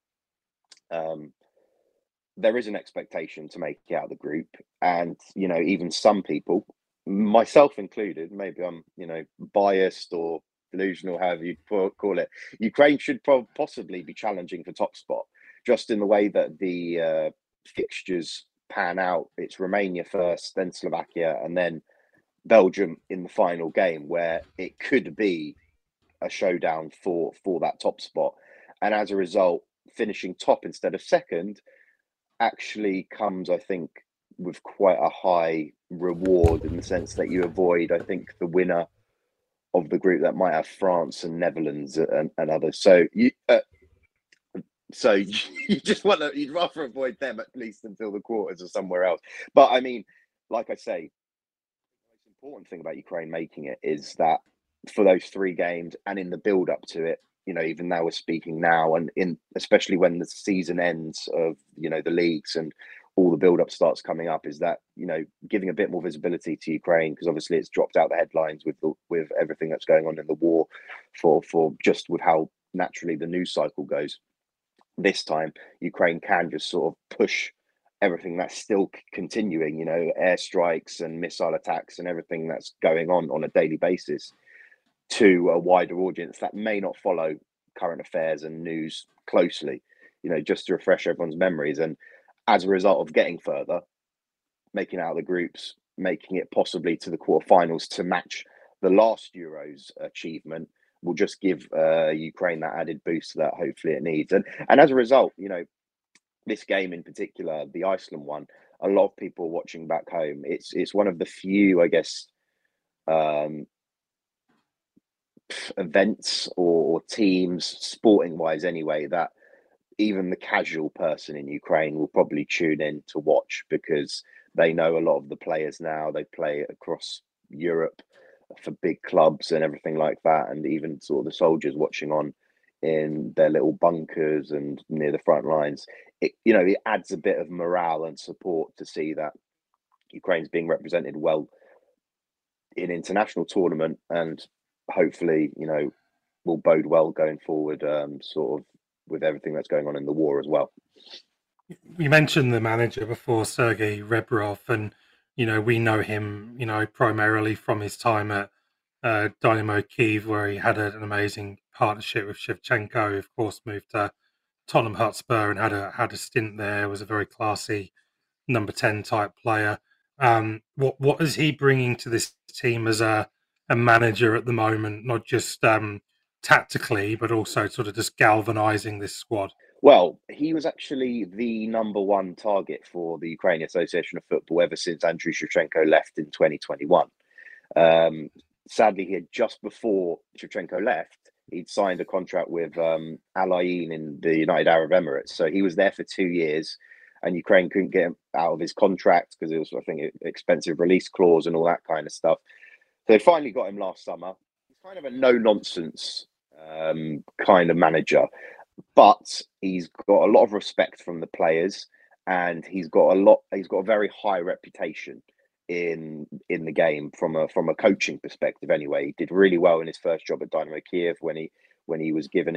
there is an expectation to make it out of the group. And, you know, even some people, myself included, maybe I'm, biased or delusional, however you call it, Ukraine should possibly be challenging for top spot, just in the way that the fixtures pan out. It's Romania first, then Slovakia, and then Belgium in the final game, where it could be a showdown for that top spot. And as a result, finishing top instead of second actually comes, I think, with quite a high reward, in the sense that you avoid, I think, the winner of the group that might have France and Netherlands and others. So you just you'd rather avoid them at least until the quarters or somewhere else. But I mean, like I say, the most important thing about Ukraine making it is that for those 3 games and in the build up to it, even now we're speaking now, and especially when the season ends of, the leagues and all the build up starts coming up, is that, giving a bit more visibility to Ukraine, because obviously it's dropped out the headlines with everything that's going on in the war, for just with how naturally the news cycle goes. This time, Ukraine can just sort of push everything that's still continuing, airstrikes and missile attacks and everything that's going on a daily basis, to a wider audience that may not follow current affairs and news closely, just to refresh everyone's memories. And as a result of getting further, making out of the groups, making it possibly to the quarterfinals to match the last Euros achievement, will just give Ukraine that added boost that hopefully it needs. And as a result, this game in particular, the Iceland one, a lot of people watching back home, it's one of the few, I guess, events or teams, sporting wise anyway, that even the casual person in Ukraine will probably tune in to watch, because they know a lot of the players now. They play across Europe for big clubs and everything like that, and even sort of the soldiers watching on in their little bunkers and near the front lines. It adds a bit of morale and support to see that Ukraine's being represented well in international tournament, and hopefully, will bode well going forward, sort of with everything that's going on in the war as well. You mentioned the manager before, Sergei Rebrov, and we know him, primarily from his time at Dynamo Kyiv, where he had an amazing partnership with Shevchenko. Of course, moved to Tottenham Hotspur and had a stint there. Was a very classy number 10 type player. What is he bringing to this team as a manager at the moment? Not just tactically, but also sort of just galvanizing this squad. Well, he was actually the number 1 target for the Ukrainian Association of Football ever since Andriy Shevchenko left in 2021. Sadly, he had, just before Shevchenko left, he'd signed a contract with Al Ain in the United Arab Emirates. So he was there for 2 years, and Ukraine couldn't get him out of his contract because it was, I think, an expensive release clause and all that kind of stuff. So they finally got him last summer. He's kind of a no-nonsense kind of manager, but he's got a lot of respect from the players, and he's got a very high reputation in the game from a coaching perspective. Anyway, he did really well in his first job at Dynamo Kyiv when he was given it.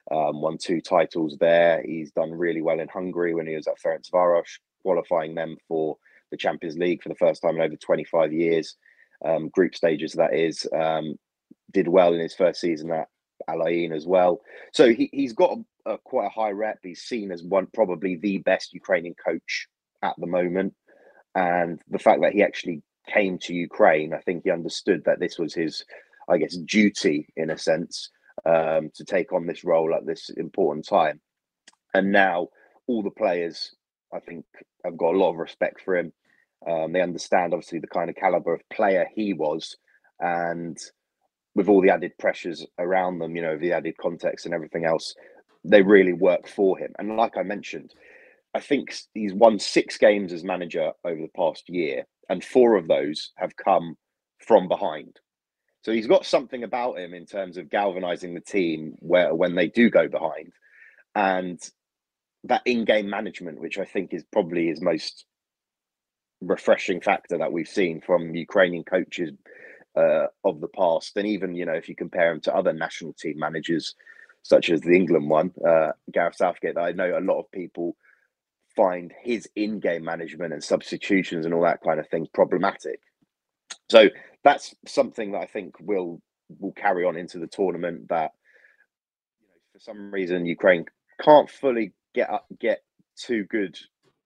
won 2 titles there. He's done really well in Hungary when he was at Ferencváros, qualifying them for the Champions League for the first time in over 25 years. Group stages, that is. Did well in his first season at Al Ain as well. So he's got quite a high rep. He's seen as probably the best Ukrainian coach at the moment. And the fact that he actually came to Ukraine, I think he understood that this was his, I guess, duty in a sense, to take on this role at this important time. And now all the players, I think, have got a lot of respect for him. They understand, obviously, the kind of caliber of player he was. And with all the added pressures around them, the added context and everything else, they really work for him. And like I mentioned, I think he's won 6 games as manager over the past year, and 4 of those have come from behind. So he's got something about him in terms of galvanizing the team when they do go behind, and that in-game management, which I think is probably his most refreshing factor that we've seen from Ukrainian coaches of the past. And even, if you compare him to other national team managers, such as the England one, Gareth Southgate, I know a lot of people find his in-game management and substitutions and all that kind of thing problematic. So that's something that I think will carry on into the tournament, that for some reason Ukraine can't fully get too good,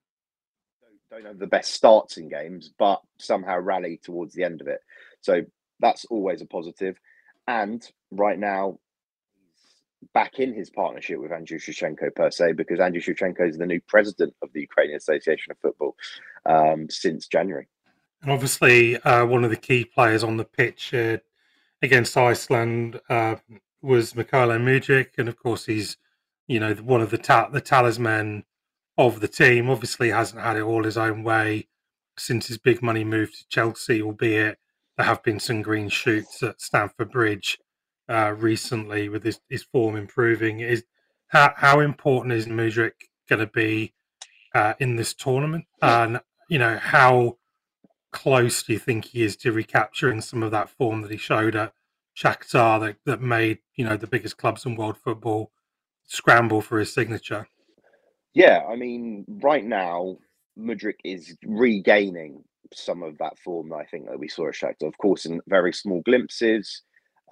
don't have the best starts in games, but somehow rally towards the end of it. So that's always a positive. And right now, he's back in his partnership with Andriy Shevchenko per se, because Andriy Shevchenko is the new president of the Ukrainian Association of Football since January. And obviously, one of the key players on the pitch against Iceland was Mykhailo Mudryk, and of course he's, one of the talisman of the team. Obviously, hasn't had it all his own way since his big money move to Chelsea, albeit there have been some green shoots at Stamford Bridge recently with his form improving. How important is Mudryk going to be in this tournament? And how close do you think he is to recapturing some of that form that he showed at Shakhtar that made the biggest clubs in world football scramble for his signature? Yeah, I mean, right now Mudryk is regaining some of that form that I think that we saw at Shakhtar. Of course, in very small glimpses.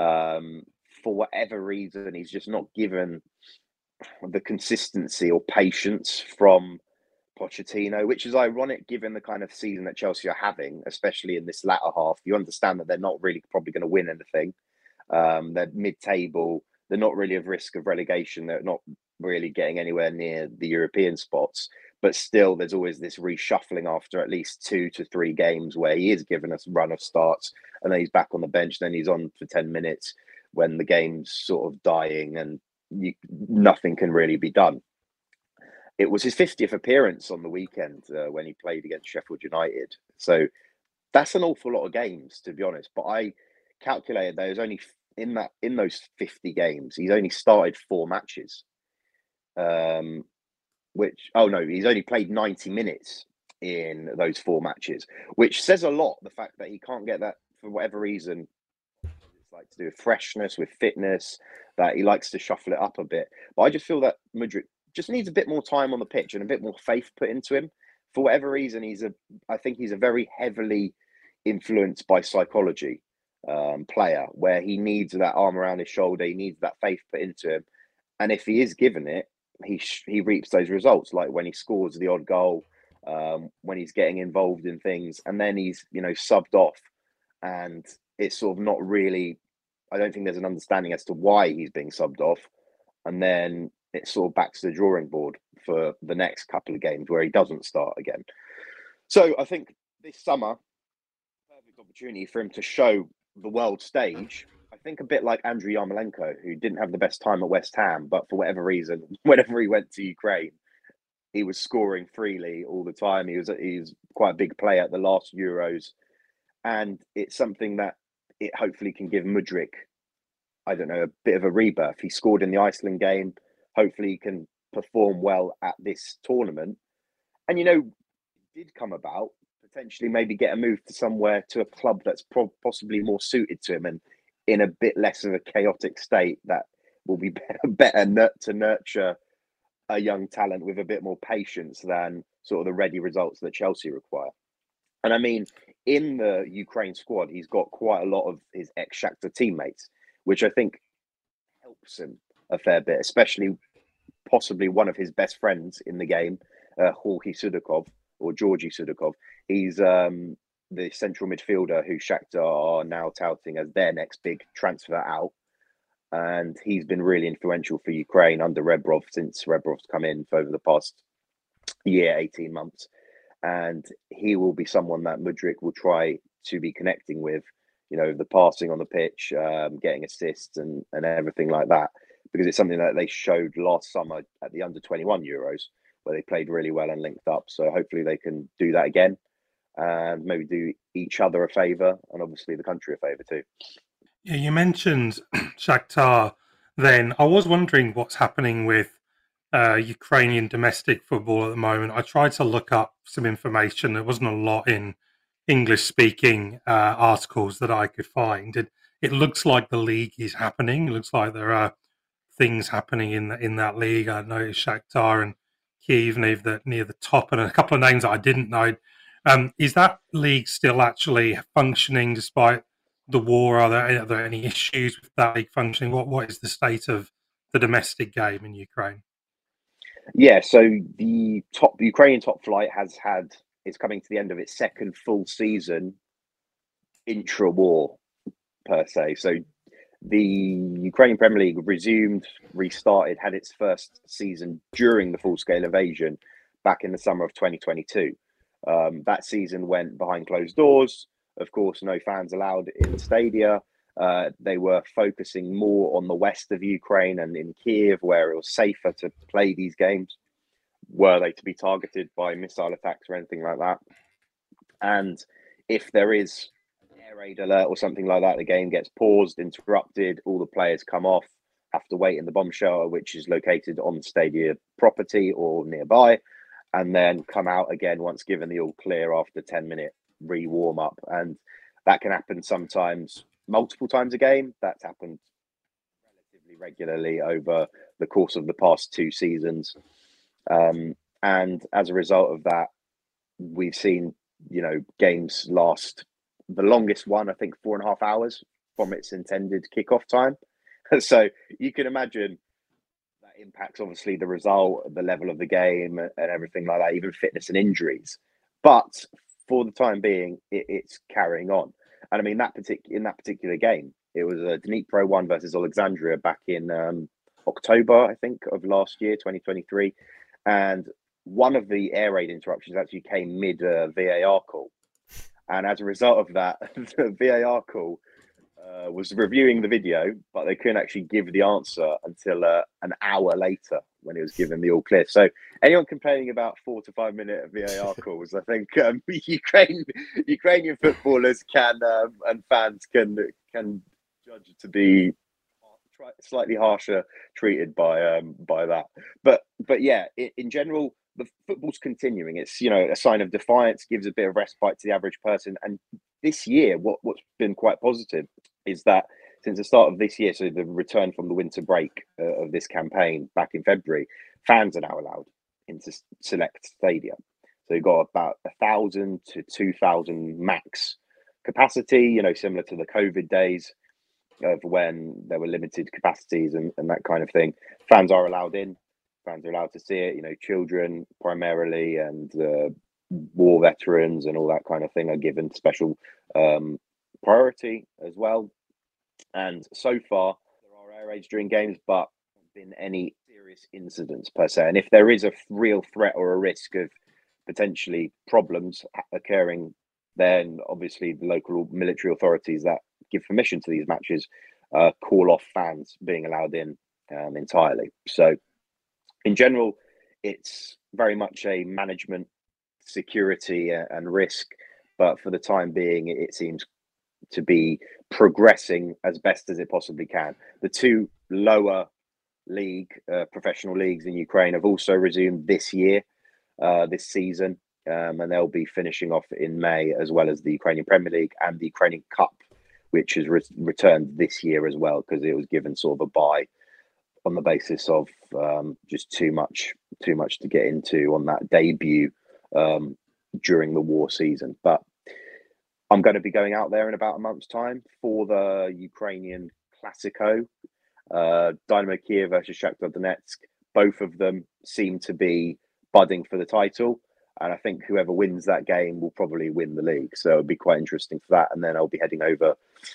For whatever reason, he's just not given the consistency or patience from Pochettino, which is ironic given the kind of season that Chelsea are having, especially in this latter half. You understand that they're not really probably going to win anything. They're mid-table. They're not really at risk of relegation. They're not really getting anywhere near the European spots. But still, there's always this reshuffling after at least 2 to 3 games where he is given a run of starts and then he's back on the bench. Then he's on for 10 minutes when the game's sort of dying and nothing can really be done. It was his 50th appearance on the weekend when he played against Sheffield United. So that's an awful lot of games, to be honest. But I calculated there was only in those 50 games, he's only started 4 matches. He's only played 90 minutes in those 4 matches, which says a lot. The fact that he can't get that for whatever reason, it's like to do with freshness, with fitness, that he likes to shuffle it up a bit. But I just feel that Mudryk just needs a bit more time on the pitch and a bit more faith put into him. For whatever reason, I think he's a very heavily influenced by psychology player, where he needs that arm around his shoulder, he needs that faith put into him, and if he is given it, he reaps those results. Like when he scores the odd goal, when he's getting involved in things, and then he's subbed off, and it's sort of not really. I don't think there's an understanding as to why he's being subbed off, and then it's sort of back to the drawing board for the next couple of games where he doesn't start again. So I think this summer, perfect opportunity for him to show the world stage. I think a bit like Andriy Yarmolenko, who didn't have the best time at West Ham, but for whatever reason, whenever he went to Ukraine, he was scoring freely all the time. He was quite a big player at the last Euros, and it's something that it hopefully can give Mudryk, I don't know, a bit of a rebirth. He scored in the Iceland game. Hopefully he can perform well at this tournament. And, it did come about, potentially maybe get a move to a club that's possibly more suited to him and in a bit less of a chaotic state that will be better to nurture a young talent with a bit more patience than sort of the ready results that Chelsea require. And I mean, in the Ukraine squad, he's got quite a lot of his ex-Shakhtar teammates, which I think helps him a fair bit, especially possibly one of his best friends in the game, Georgi Sudakov. He's the central midfielder who Shakhtar are now touting as their next big transfer out. And he's been really influential for Ukraine under Rebrov since Rebrov's come in for over the past year, 18 months. And he will be someone that Mudryk will try to be connecting with, you know, the passing on the pitch, getting assists and everything like that, because it's something that they showed last summer at the under-21 Euros, where they played really well and linked up. So hopefully they can do that again and maybe do each other a favour and obviously the country a favour too. Yeah, you mentioned Shakhtar then. I was wondering what's happening with Ukrainian domestic football at the moment. I tried to look up some information. There wasn't a lot in English-speaking articles that I could find. It looks like the league is happening. It looks like there are things happening in that league. I know Shakhtar and Kyiv near the top, and a couple of names that I didn't know. Is that league still actually functioning despite the war? Are there any issues with that league functioning? What is the state of the domestic game in Ukraine? Yeah, so the Ukrainian top flight is coming to the end of its second full season intra-war per se. So the Ukrainian Premier League restarted, had its first season during the full-scale invasion back in the summer of 2022. That season went behind closed doors. Of course, no fans allowed in stadia. They were focusing more on the west of Ukraine and in Kyiv, where it was safer to play these games, were they to be targeted by missile attacks or anything like that. And if there is an air raid alert or something like that, the game gets paused, interrupted, all the players come off, have to wait in the bomb shelter, which is located on the stadium property or nearby, and then come out again once given the all clear after 10-minute re-warm up. And that can happen sometimes multiple times a game. That's happened relatively regularly over the course of the past two seasons. And as a result of that, we've seen, you know, games last the longest one, I think 4.5 hours from its intended kickoff time. So you can imagine that impacts obviously the result, the level of the game and everything like that, even fitness and injuries. But for the time being, it's carrying on. And I mean, in that particular game, it was a Dnipro 1 versus Alexandria back in October, I think, of last year, 2023. And one of the air raid interruptions actually came mid VAR call. And as a result of that, the VAR call was reviewing the video, but they couldn't actually give the answer until an hour later when it was given the all clear. So anyone complaining about 4 to 5 minute VAR calls, I think Ukrainian footballers can and fans can judge to be slightly harsher treated by that. But yeah, in general, the football's continuing. It's, you know, a sign of defiance, gives a bit of respite to the average person. And this year, what's been quite positive is that since the start of this year, so the return from the winter break of this campaign back in February, fans are now allowed into select stadia. So you've got about 1,000 to 2,000 max capacity, you know, similar to the COVID days of when there were limited capacities and that kind of thing. Fans are allowed in. Fans are allowed to see it. You know, children primarily and war veterans and all that kind of thing are given special priority as well. And so far, there are air raids during games, but there haven't been any serious incidents per se. And if there is a real threat or a risk of potentially problems occurring, then obviously the local military authorities that give permission to these matches call off fans being allowed in entirely. So in general, it's very much a management, security and risk, but for the time being, it seems to be progressing as best as it possibly can. The two lower league professional leagues in Ukraine have also resumed this year, this season, and they'll be finishing off in May, as well as the Ukrainian Premier League and the Ukrainian Cup, which has returned this year as well, because it was given sort of a bye on the basis of just too much to get into on that debut during the war season. But I'm going to be going out there in about a month's time for the Ukrainian Classico, Dynamo Kiev versus Shakhtar Donetsk. Both of them seem to be budding for the title, and I think whoever wins that game will probably win the league. So it'll be quite interesting for that. And then I'll be heading over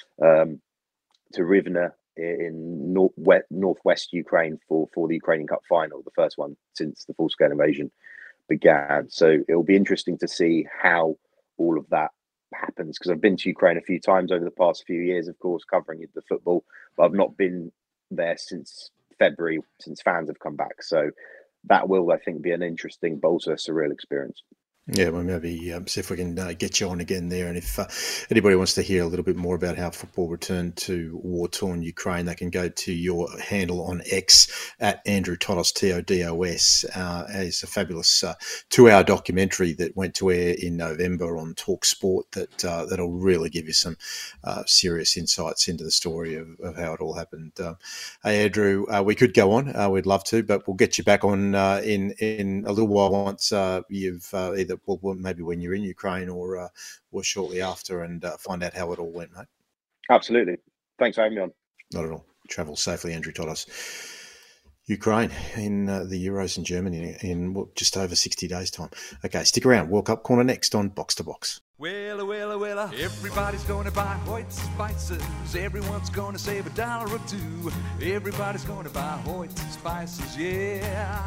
to Rivne in northwest Ukraine for the Ukrainian Cup final, the first one since the full-scale invasion began. So it'll be interesting to see how all of that happens, because I've been to Ukraine a few times over the past few years, of course, covering the football, but I've not been there since February, since fans have come back. So that will, I think, be an interesting but also a surreal experience. Yeah, well, maybe see if we can get you on again there. And if anybody wants to hear a little bit more about how football returned to war-torn Ukraine, they can go to your handle on X at Andrew Todos, TODOS. It's a fabulous 2-hour documentary that went to air in November on Talk Sport that'll really give you some serious insights into the story of how it all happened. Hey, Andrew, we could go on. We'd love to, but we'll get you back on in a little while once you've either maybe when you're in Ukraine or shortly after, and find out how it all went, mate. Absolutely. Thanks for having me on. Not at all. Travel safely, Andrew Todos. Ukraine in the Euros in Germany in just over 60 days' time. Okay, stick around. World Cup Corner next on Box to Box. Well, everybody's going to buy Hoyt's spices. Everyone's going to save $1 or $2. Everybody's going to buy Hoyt's spices, yeah.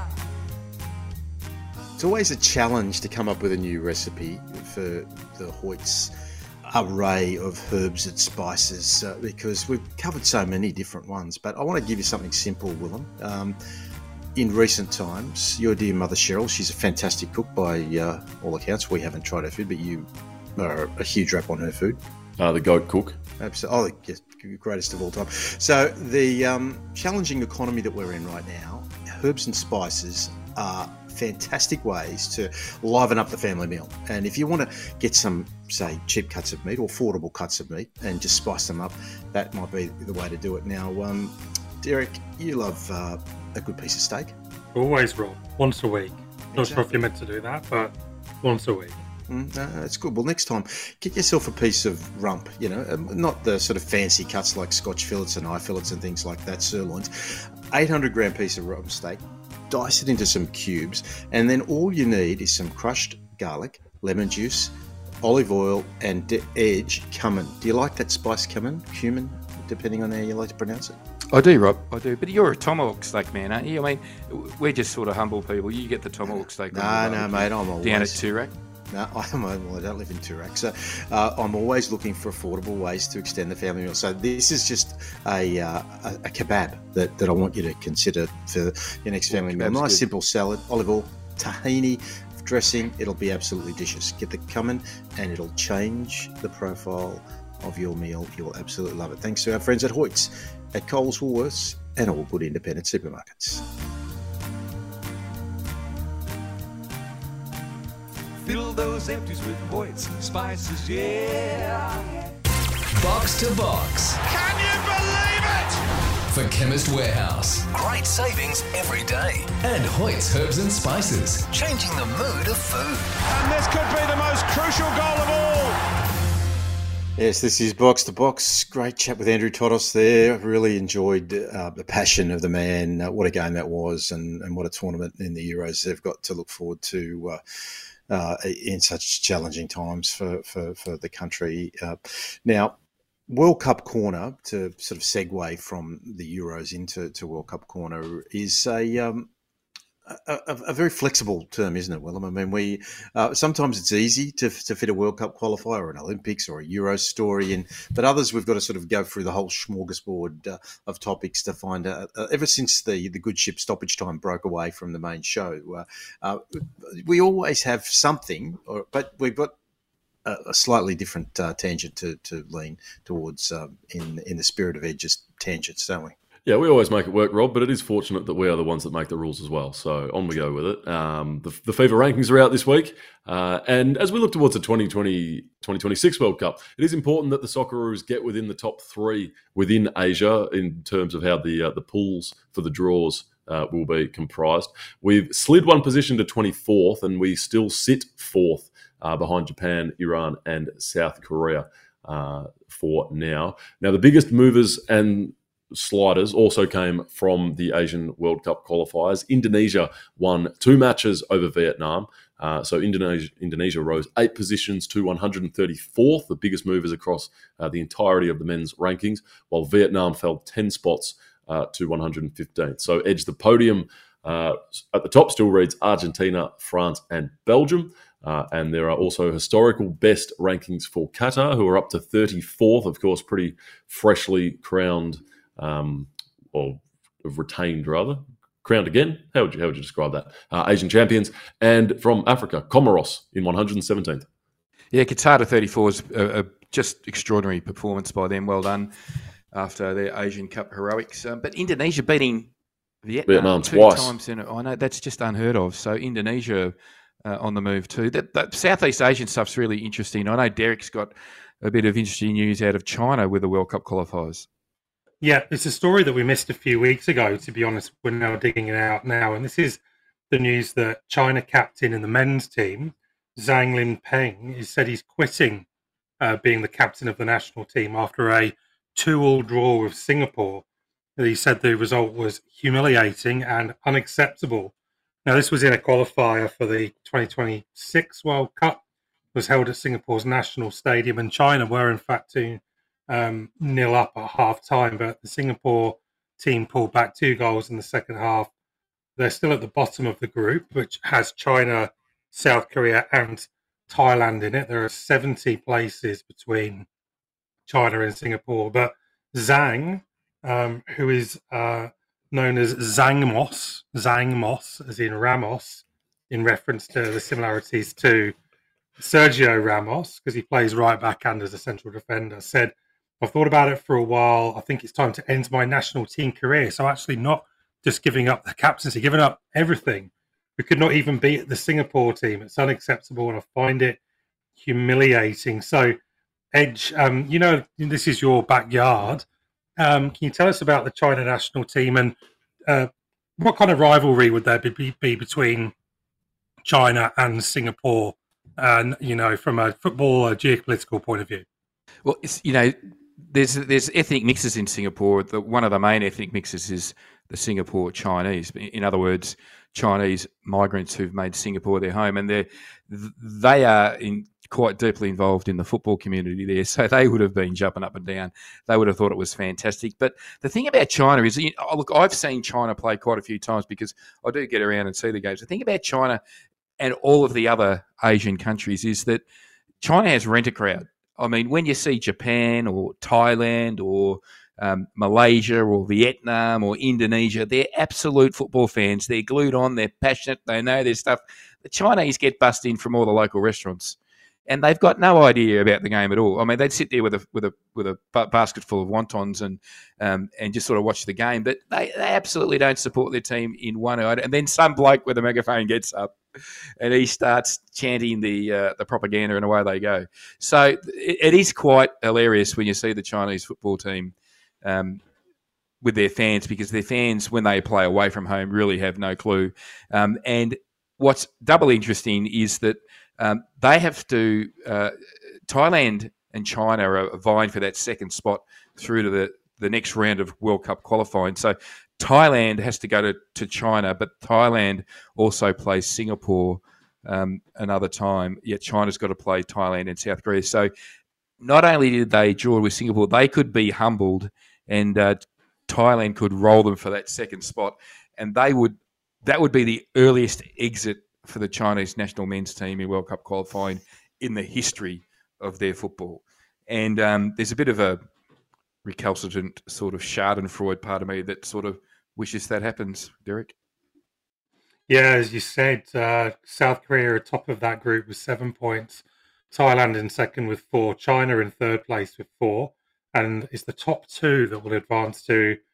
It's always a challenge to come up with a new recipe for the Hoyt's array of herbs and spices because we've covered so many different ones. But I want to give you something simple, Willem. In recent times, your dear mother Cheryl, she's a fantastic cook by all accounts. We haven't tried her food, but you are a huge rap on her food. The goat cook. Absolutely. Oh, yes, greatest of all time. So the challenging economy that we're in right now, herbs and spices are fantastic ways to liven up the family meal. And if you want to get some, say, cheap cuts of meat or affordable cuts of meat and just spice them up, that might be the way to do it. Now, Derek, you love a good piece of steak. Always, Rob. Once a week. Not sure if you're meant to do that, but once a week. That's good. Well, next time, get yourself a piece of rump, not the sort of fancy cuts like Scotch fillets and eye fillets and things like that, sirloins. 800-gram piece of rump steak, dice it into some cubes, and then all you need is some crushed garlic, lemon juice, olive oil, and edge cumin. Do you like that spice cumin, depending on how you like to pronounce it? I do, Rob. I do. But you're a tomahawk steak man, aren't you? I mean, we're just sort of humble people. You get the tomahawk steak. No, mate. I'm always down at Toorak. No, I don't live in Toorak, so I'm always looking for affordable ways to extend the family meal. So this is just a kebab that I want you to consider for your next family meal. Nice, good. Simple salad, olive oil, tahini dressing. It'll be absolutely delicious. Get the cumin, and it'll change the profile of your meal. You'll absolutely love it. Thanks to our friends at Hoyt's, at Coles, Woolworths, and all good independent supermarkets. Fill those empties with Hoyt's spices, yeah. Box to Box. Can you believe it? For Chemist Warehouse. Great savings every day. And Hoyt's Herbs and Spices. Changing the mood of food. And this could be the most crucial goal of all. Yes, this is Box to Box. Great chat with Andrew Todos there. Really enjoyed the passion of the man. What a game that was, and what a tournament in the Euros they've got to look forward to in such challenging times for the country. Now, World Cup Corner, to sort of segue from the Euros into World Cup Corner, is a very flexible term, isn't it, Willem? I mean, we sometimes it's easy to fit a World Cup qualifier or an Olympics or a Euros story in, but others we've got to sort of go through the whole smorgasbord of topics to find out. Ever since the good ship stoppage time broke away from the main show, we always have something, but we've got a slightly different tangent to lean towards in the spirit of Edge's tangents, don't we? Yeah, we always make it work, Rob, but it is fortunate that we are the ones that make the rules as well. So on we go with it. The FIFA rankings are out this week. And as we look towards the 2026 World Cup, it is important that the Socceroos get within the top 3 within Asia in terms of how the pools for the draws will be comprised. We've slid one position to 24th, and we still sit 4th behind Japan, Iran, and South Korea for now. Now, the biggest movers and sliders also came from the Asian World Cup qualifiers. Indonesia won 2 matches over Vietnam. So Indonesia rose 8 positions to 134th, the biggest movers across the entirety of the men's rankings, while Vietnam fell 10 spots to 115th. So edged the podium at the top still reads Argentina, France, and Belgium. And there are also historical best rankings for Qatar, who are up to 34th, of course, pretty freshly crowned, or retained rather. Crowned again? How would you describe that? Asian champions. And from Africa, Comoros in 117th. Yeah, Qatar to 34 is a just extraordinary performance by them. Well done after their Asian Cup heroics. But Indonesia beating Vietnam 2 twice. times in I know that's just unheard of. So Indonesia on the move too. That Southeast Asian stuff's really interesting. I know Derek's got a bit of interesting news out of China with the World Cup qualifiers. Yeah, it's a story that we missed a few weeks ago, to be honest. We're now digging it out now. And this is the news that China captain in the men's team, Zhang Linpeng, has said he's quitting being the captain of the national team after a 2-2 draw with Singapore. He said the result was humiliating and unacceptable. Now, this was in a qualifier for the 2026 World Cup. It was held at Singapore's National Stadium, and China were, in fact, 2-0 up at half-time, but the Singapore team pulled back 2 goals in the second half. They're still at the bottom of the group, which has China, South Korea, and Thailand in it. There are 70 places between China and Singapore, but Zhang, who is known as Zhangmos, as in Ramos, in reference to the similarities to Sergio Ramos, because he plays right back and as a central defender, said, I've thought about it for a while. I think it's time to end my national team career. So actually not just giving up the captaincy, giving up everything. We could not even beat the Singapore team. It's unacceptable, and I find it humiliating. So, Edge, this is your backyard. Can you tell us about the China national team, and what kind of rivalry would there be between China and Singapore, and from a football or geopolitical point of view? Well, there's ethnic mixes in Singapore. One of the main ethnic mixes is the Singapore Chinese. In other words, Chinese migrants who've made Singapore their home, and they are quite deeply involved in the football community there. So they would have been jumping up and down. They would have thought it was fantastic. But the thing about China is, look, I've seen China play quite a few times because I do get around and see the games. The thing about China and all of the other Asian countries is that China has rent-a-crowd. I mean, when you see Japan or Thailand or Malaysia or Vietnam or Indonesia, they're absolute football fans. They're glued on. They're passionate. They know their stuff. The Chinese get bussed in from all the local restaurants, and they've got no idea about the game at all. I mean, they'd sit there with a basket full of wontons and just sort of watch the game, but they absolutely don't support their team in one iota. And then some bloke with a megaphone gets up and he starts chanting the propaganda, and away they go. So it is quite hilarious when you see the Chinese football team with their fans, because their fans, when they play away from home, really have no clue. And what's doubly interesting is that they have to Thailand and China are vying for that second spot through to the next round of World Cup qualifying. So Thailand has to go to China, but Thailand also plays Singapore another time. Yet China's got to play Thailand and South Korea. So not only did they draw with Singapore, they could be humbled, and Thailand could roll them for that second spot, and that would be the earliest exit for the Chinese national men's team in World Cup qualifying in the history of their football. And there's a bit of a recalcitrant sort of Schadenfreude part of me that sort of wishes that happens, Derek. Yeah, as you said, South Korea are top of that group with 7 points, Thailand in second with 4, China in third place with 4, and it's the top 2 that will advance to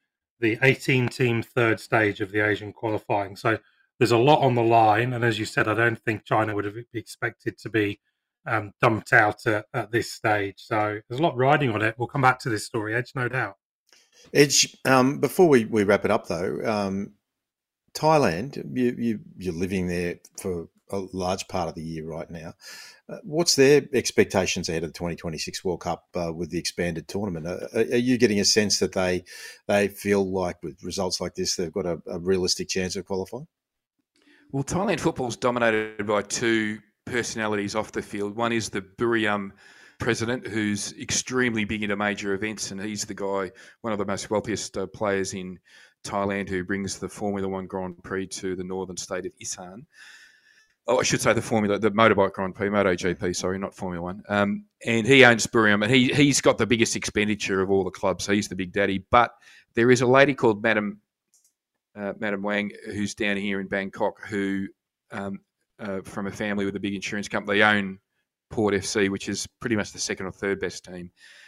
the 18-team third stage of the Asian qualifying. So there's a lot on the line. And as you said, I don't think China would have expected to be dumped out at this stage. So there's a lot riding on it. We'll come back to this story, Edge, no doubt. Edge, before we wrap it up, though, Thailand, you're living there for a large part of the year right now. What's their expectations ahead of the 2026 World Cup with the expanded tournament? Are you getting a sense that they feel like with results like this, they've got a realistic chance of qualifying? Well, Thailand football's dominated by two personalities off the field. One is the Buriram president, who's extremely big into major events, and he's the guy, one of the most wealthiest players in Thailand, who brings the Formula One Grand Prix to the northern state of Isan. Oh, I should say the motorbike Grand Prix, MotoGP, sorry, not Formula One. And he owns Buriram, and he's got the biggest expenditure of all the clubs, so he's the big daddy. But there is a lady called Madam Wang, who's down here in Bangkok, who, from a family with a big insurance company, they own Port FC, which is pretty much the second or third best team.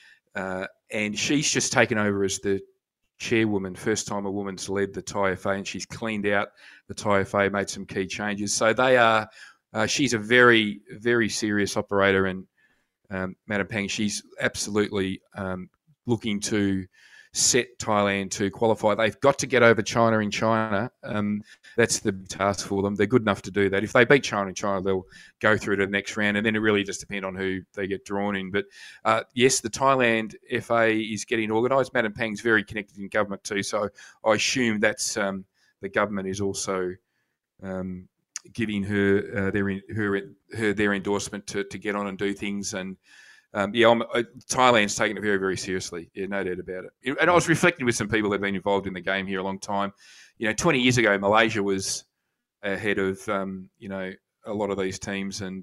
And she's just taken over as the chairwoman, first time a woman's led the Thai FA, and she's cleaned out the Thai FA, made some key changes. So they are, she's a very, very serious operator, and Madam Pang, she's absolutely looking to set Thailand to qualify. They've got to get over China in China. That's the task for them. They're good enough to do that. If they beat China in China, they'll go through to the next round, and then it really just depends on who they get drawn in. But yes, the Thailand FA is getting organised. Madam Pang's very connected in government too, so I assume that's the government is also giving her their endorsement to get on and do things. And Thailand's taking it very, very seriously. Yeah, no doubt about it. And I was reflecting with some people that have been involved in the game here a long time. 20 years ago, Malaysia was ahead of, a lot of these teams, and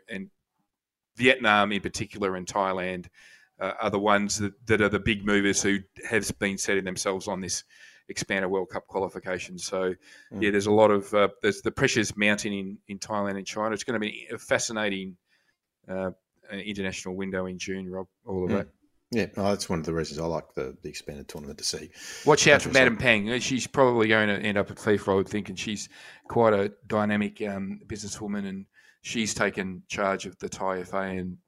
Vietnam in particular and Thailand are the ones that are the big movers who have been setting themselves on this expanded World Cup qualification. So, there's a lot of there's the pressures mounting in Thailand and China. It's going to be a fascinating international window in June, Rob, all of that. Yeah, that's one of the reasons I like the expanded tournament to see. Watch out for Madam Pang. She's probably going to end up at FIFA, I would think, and she's quite a dynamic businesswoman, and she's taken charge of the Thai FA. And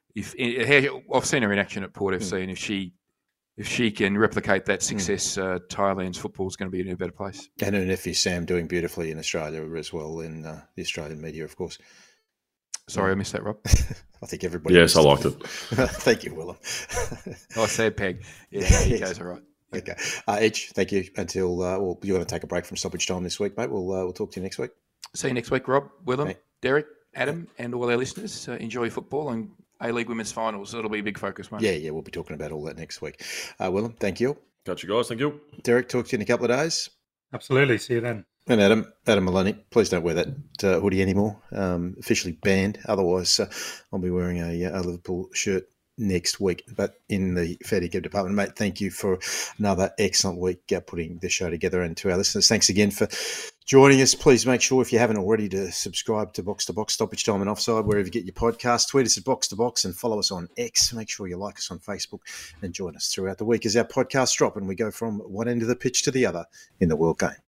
I've seen her in action at Port FC, and if she can replicate that success, Thailand's football is going to be in a better place. And her nephew Sam doing beautifully in Australia as well, in the Australian media, of course. Sorry, I missed that, Rob. I think everybody. Yes, I liked it. Thank you, Willem. I said Peg. Yeah, he goes all right. Okay, Edge. Thank you. Until you're going to take a break from stoppage time this week, mate. We'll talk to you next week. See you next week, Rob, Willem, Derek, Adam, and all our listeners. Enjoy football and A-League Women's Finals. It'll be a big focus, mate. Yeah, we'll be talking about all that next week. Willem, thank you. Catch you guys. Thank you. Derek, talk to you in a couple of days. Absolutely. See you then. And Adam Maloney, please don't wear that hoodie anymore. Officially banned. Otherwise, I'll be wearing a Liverpool shirt next week. But in the fair dinkum department, mate, thank you for another excellent week putting this show together. And to our listeners, thanks again for joining us. Please make sure, if you haven't already, to subscribe to Box, Stoppage Time and Offside, wherever you get your podcasts. Tweet us at Box to Box and follow us on X. Make sure you like us on Facebook and join us throughout the week as our podcasts drop and we go from one end of the pitch to the other in the World Game.